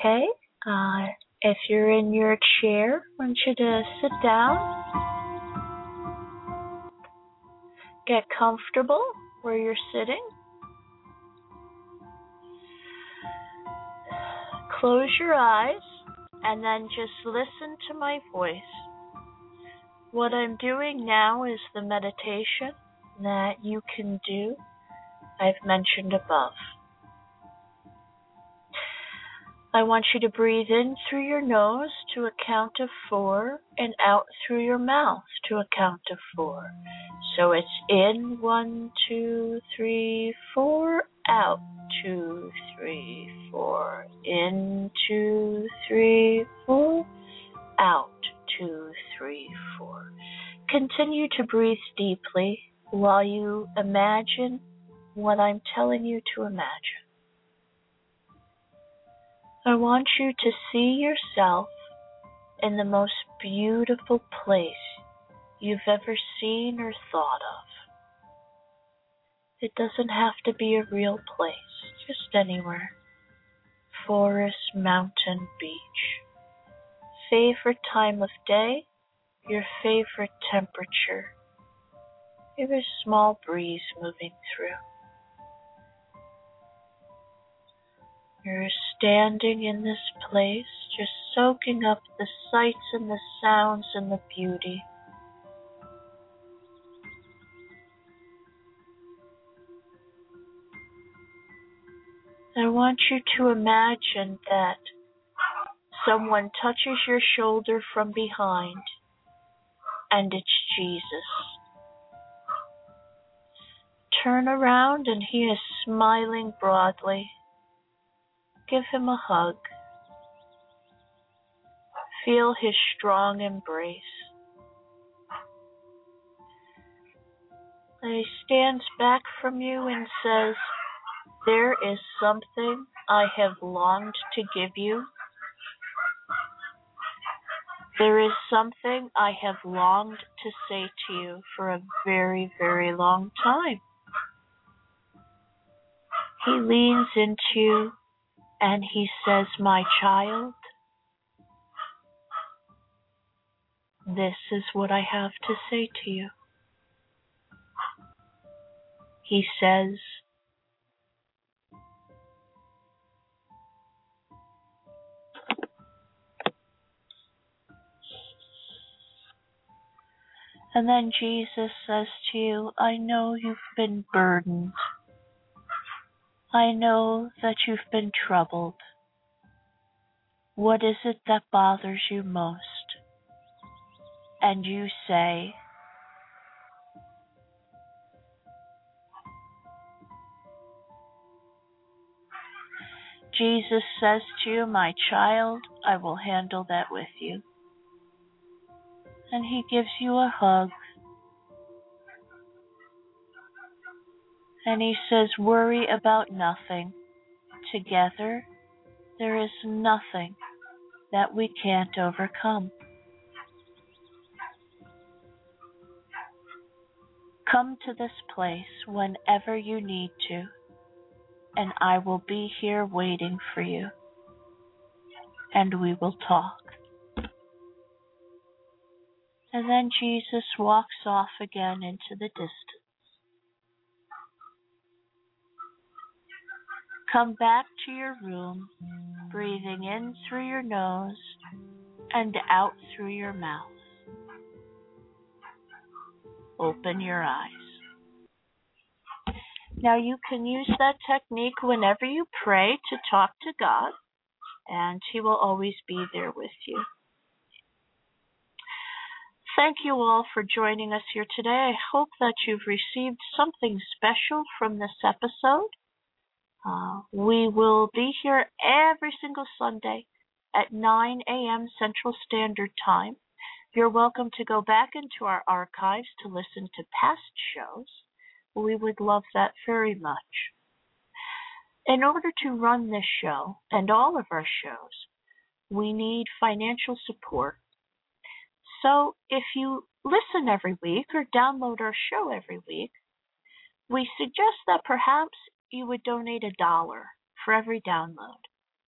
Okay. Uh, if you're in your chair, I want you to sit down, get comfortable where you're sitting. Close your eyes and then just listen to my voice. What I'm doing now is the meditation that you can do, I've mentioned above. I want you to breathe in through your nose to a count of four and out through your mouth to a count of four. So it's in, one, two, three, four, out, two, three, four, in, two, three, four, out, two, three, four. Continue to breathe deeply while you imagine what I'm telling you to imagine. I want you to see yourself in the most beautiful place you've ever seen or thought of. It doesn't have to be a real place, just anywhere. Forest, mountain, beach. Favorite time of day, your favorite temperature. Maybe a small breeze moving through. You're standing in this place, just soaking up the sights and the sounds and the beauty. I want you to imagine that someone touches your shoulder from behind, and it's Jesus. Turn around and he is smiling broadly. Give him a hug. Feel his strong embrace. He stands back from you and says, "There is something I have longed to give you. There is something I have longed to say to you for a very, very long time." He leans into you and he says, "My child, this is what I have to say to you." He says, and then Jesus says to you, "I know you've been burdened. I know that you've been troubled. What is it that bothers you most?" And you say, Jesus says to you, "My child, I will handle that with you." And he gives you a hug. And he says, "Worry about nothing. Together, there is nothing that we can't overcome. Come to this place whenever you need to, and I will be here waiting for you, and we will talk." And then Jesus walks off again into the distance. Come back to your room, breathing in through your nose and out through your mouth. Open your eyes. Now you can use that technique whenever you pray to talk to God, and he will always be there with you. Thank you all for joining us here today. I hope that you've received something special from this episode. Uh, we will be here every single Sunday at nine a.m. Central Standard Time. You're welcome to go back into our archives to listen to past shows. We would love that very much. In order to run this show and all of our shows, we need financial support. So if you listen every week or download our show every week, we suggest that perhaps you would donate a dollar for every download.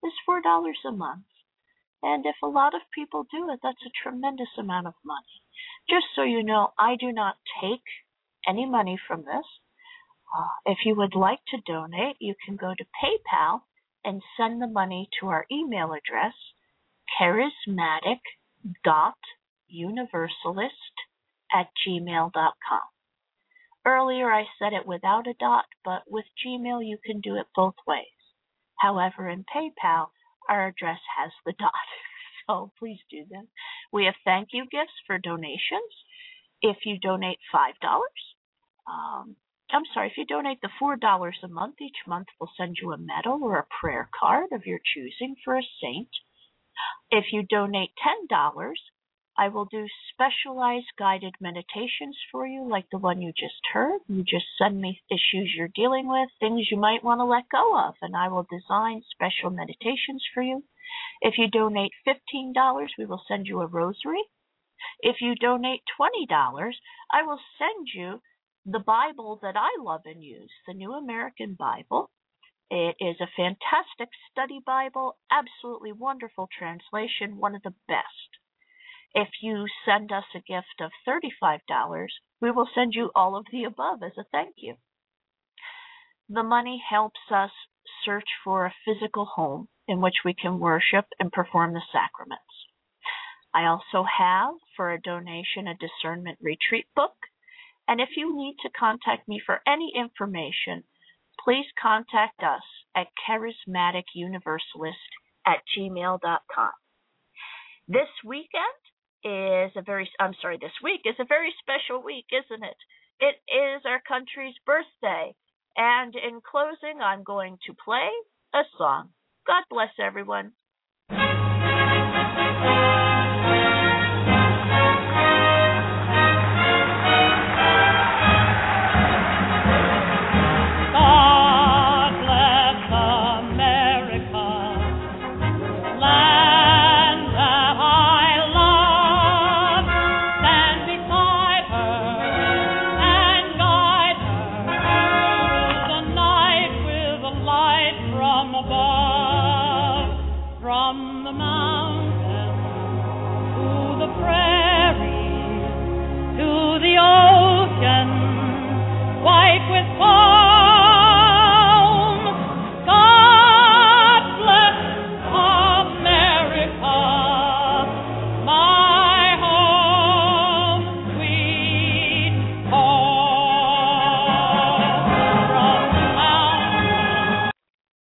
is four dollars a month. And if a lot of people do it, that's a tremendous amount of money. Just so you know, I do not take any money from this. Uh, if you would like to donate, you can go to PayPal and send the money to our email address, charismatic dot universalist at gmail dot com. Earlier I said it without a dot, but with Gmail you can do it both ways. However, in PayPal, our address has the dot, so please do that. We have thank you gifts for donations. If you donate five dollars, um, I'm sorry, if you donate the four dollars a month, each month we'll send you a medal or a prayer card of your choosing for a saint. If you donate ten dollars, I will do specialized guided meditations for you, like the one you just heard. You just send me issues you're dealing with, things you might want to let go of, and I will design special meditations for you. If you donate fifteen dollars, we will send you a rosary. If you donate twenty dollars, I will send you the Bible that I love and use, the New American Bible. It is a fantastic study Bible, absolutely wonderful translation, one of the best. If you send us a gift of thirty-five dollars, we will send you all of the above as a thank you. The money helps us search for a physical home in which we can worship and perform the sacraments. I also have, for a donation, a discernment retreat book. And if you need to contact me for any information, please contact us at charismatic universalist at gmail dot com. This weekend is a very, I'm sorry, this week is a very special week, isn't it? It is our country's birthday. And in closing, I'm going to play a song. God bless everyone. White with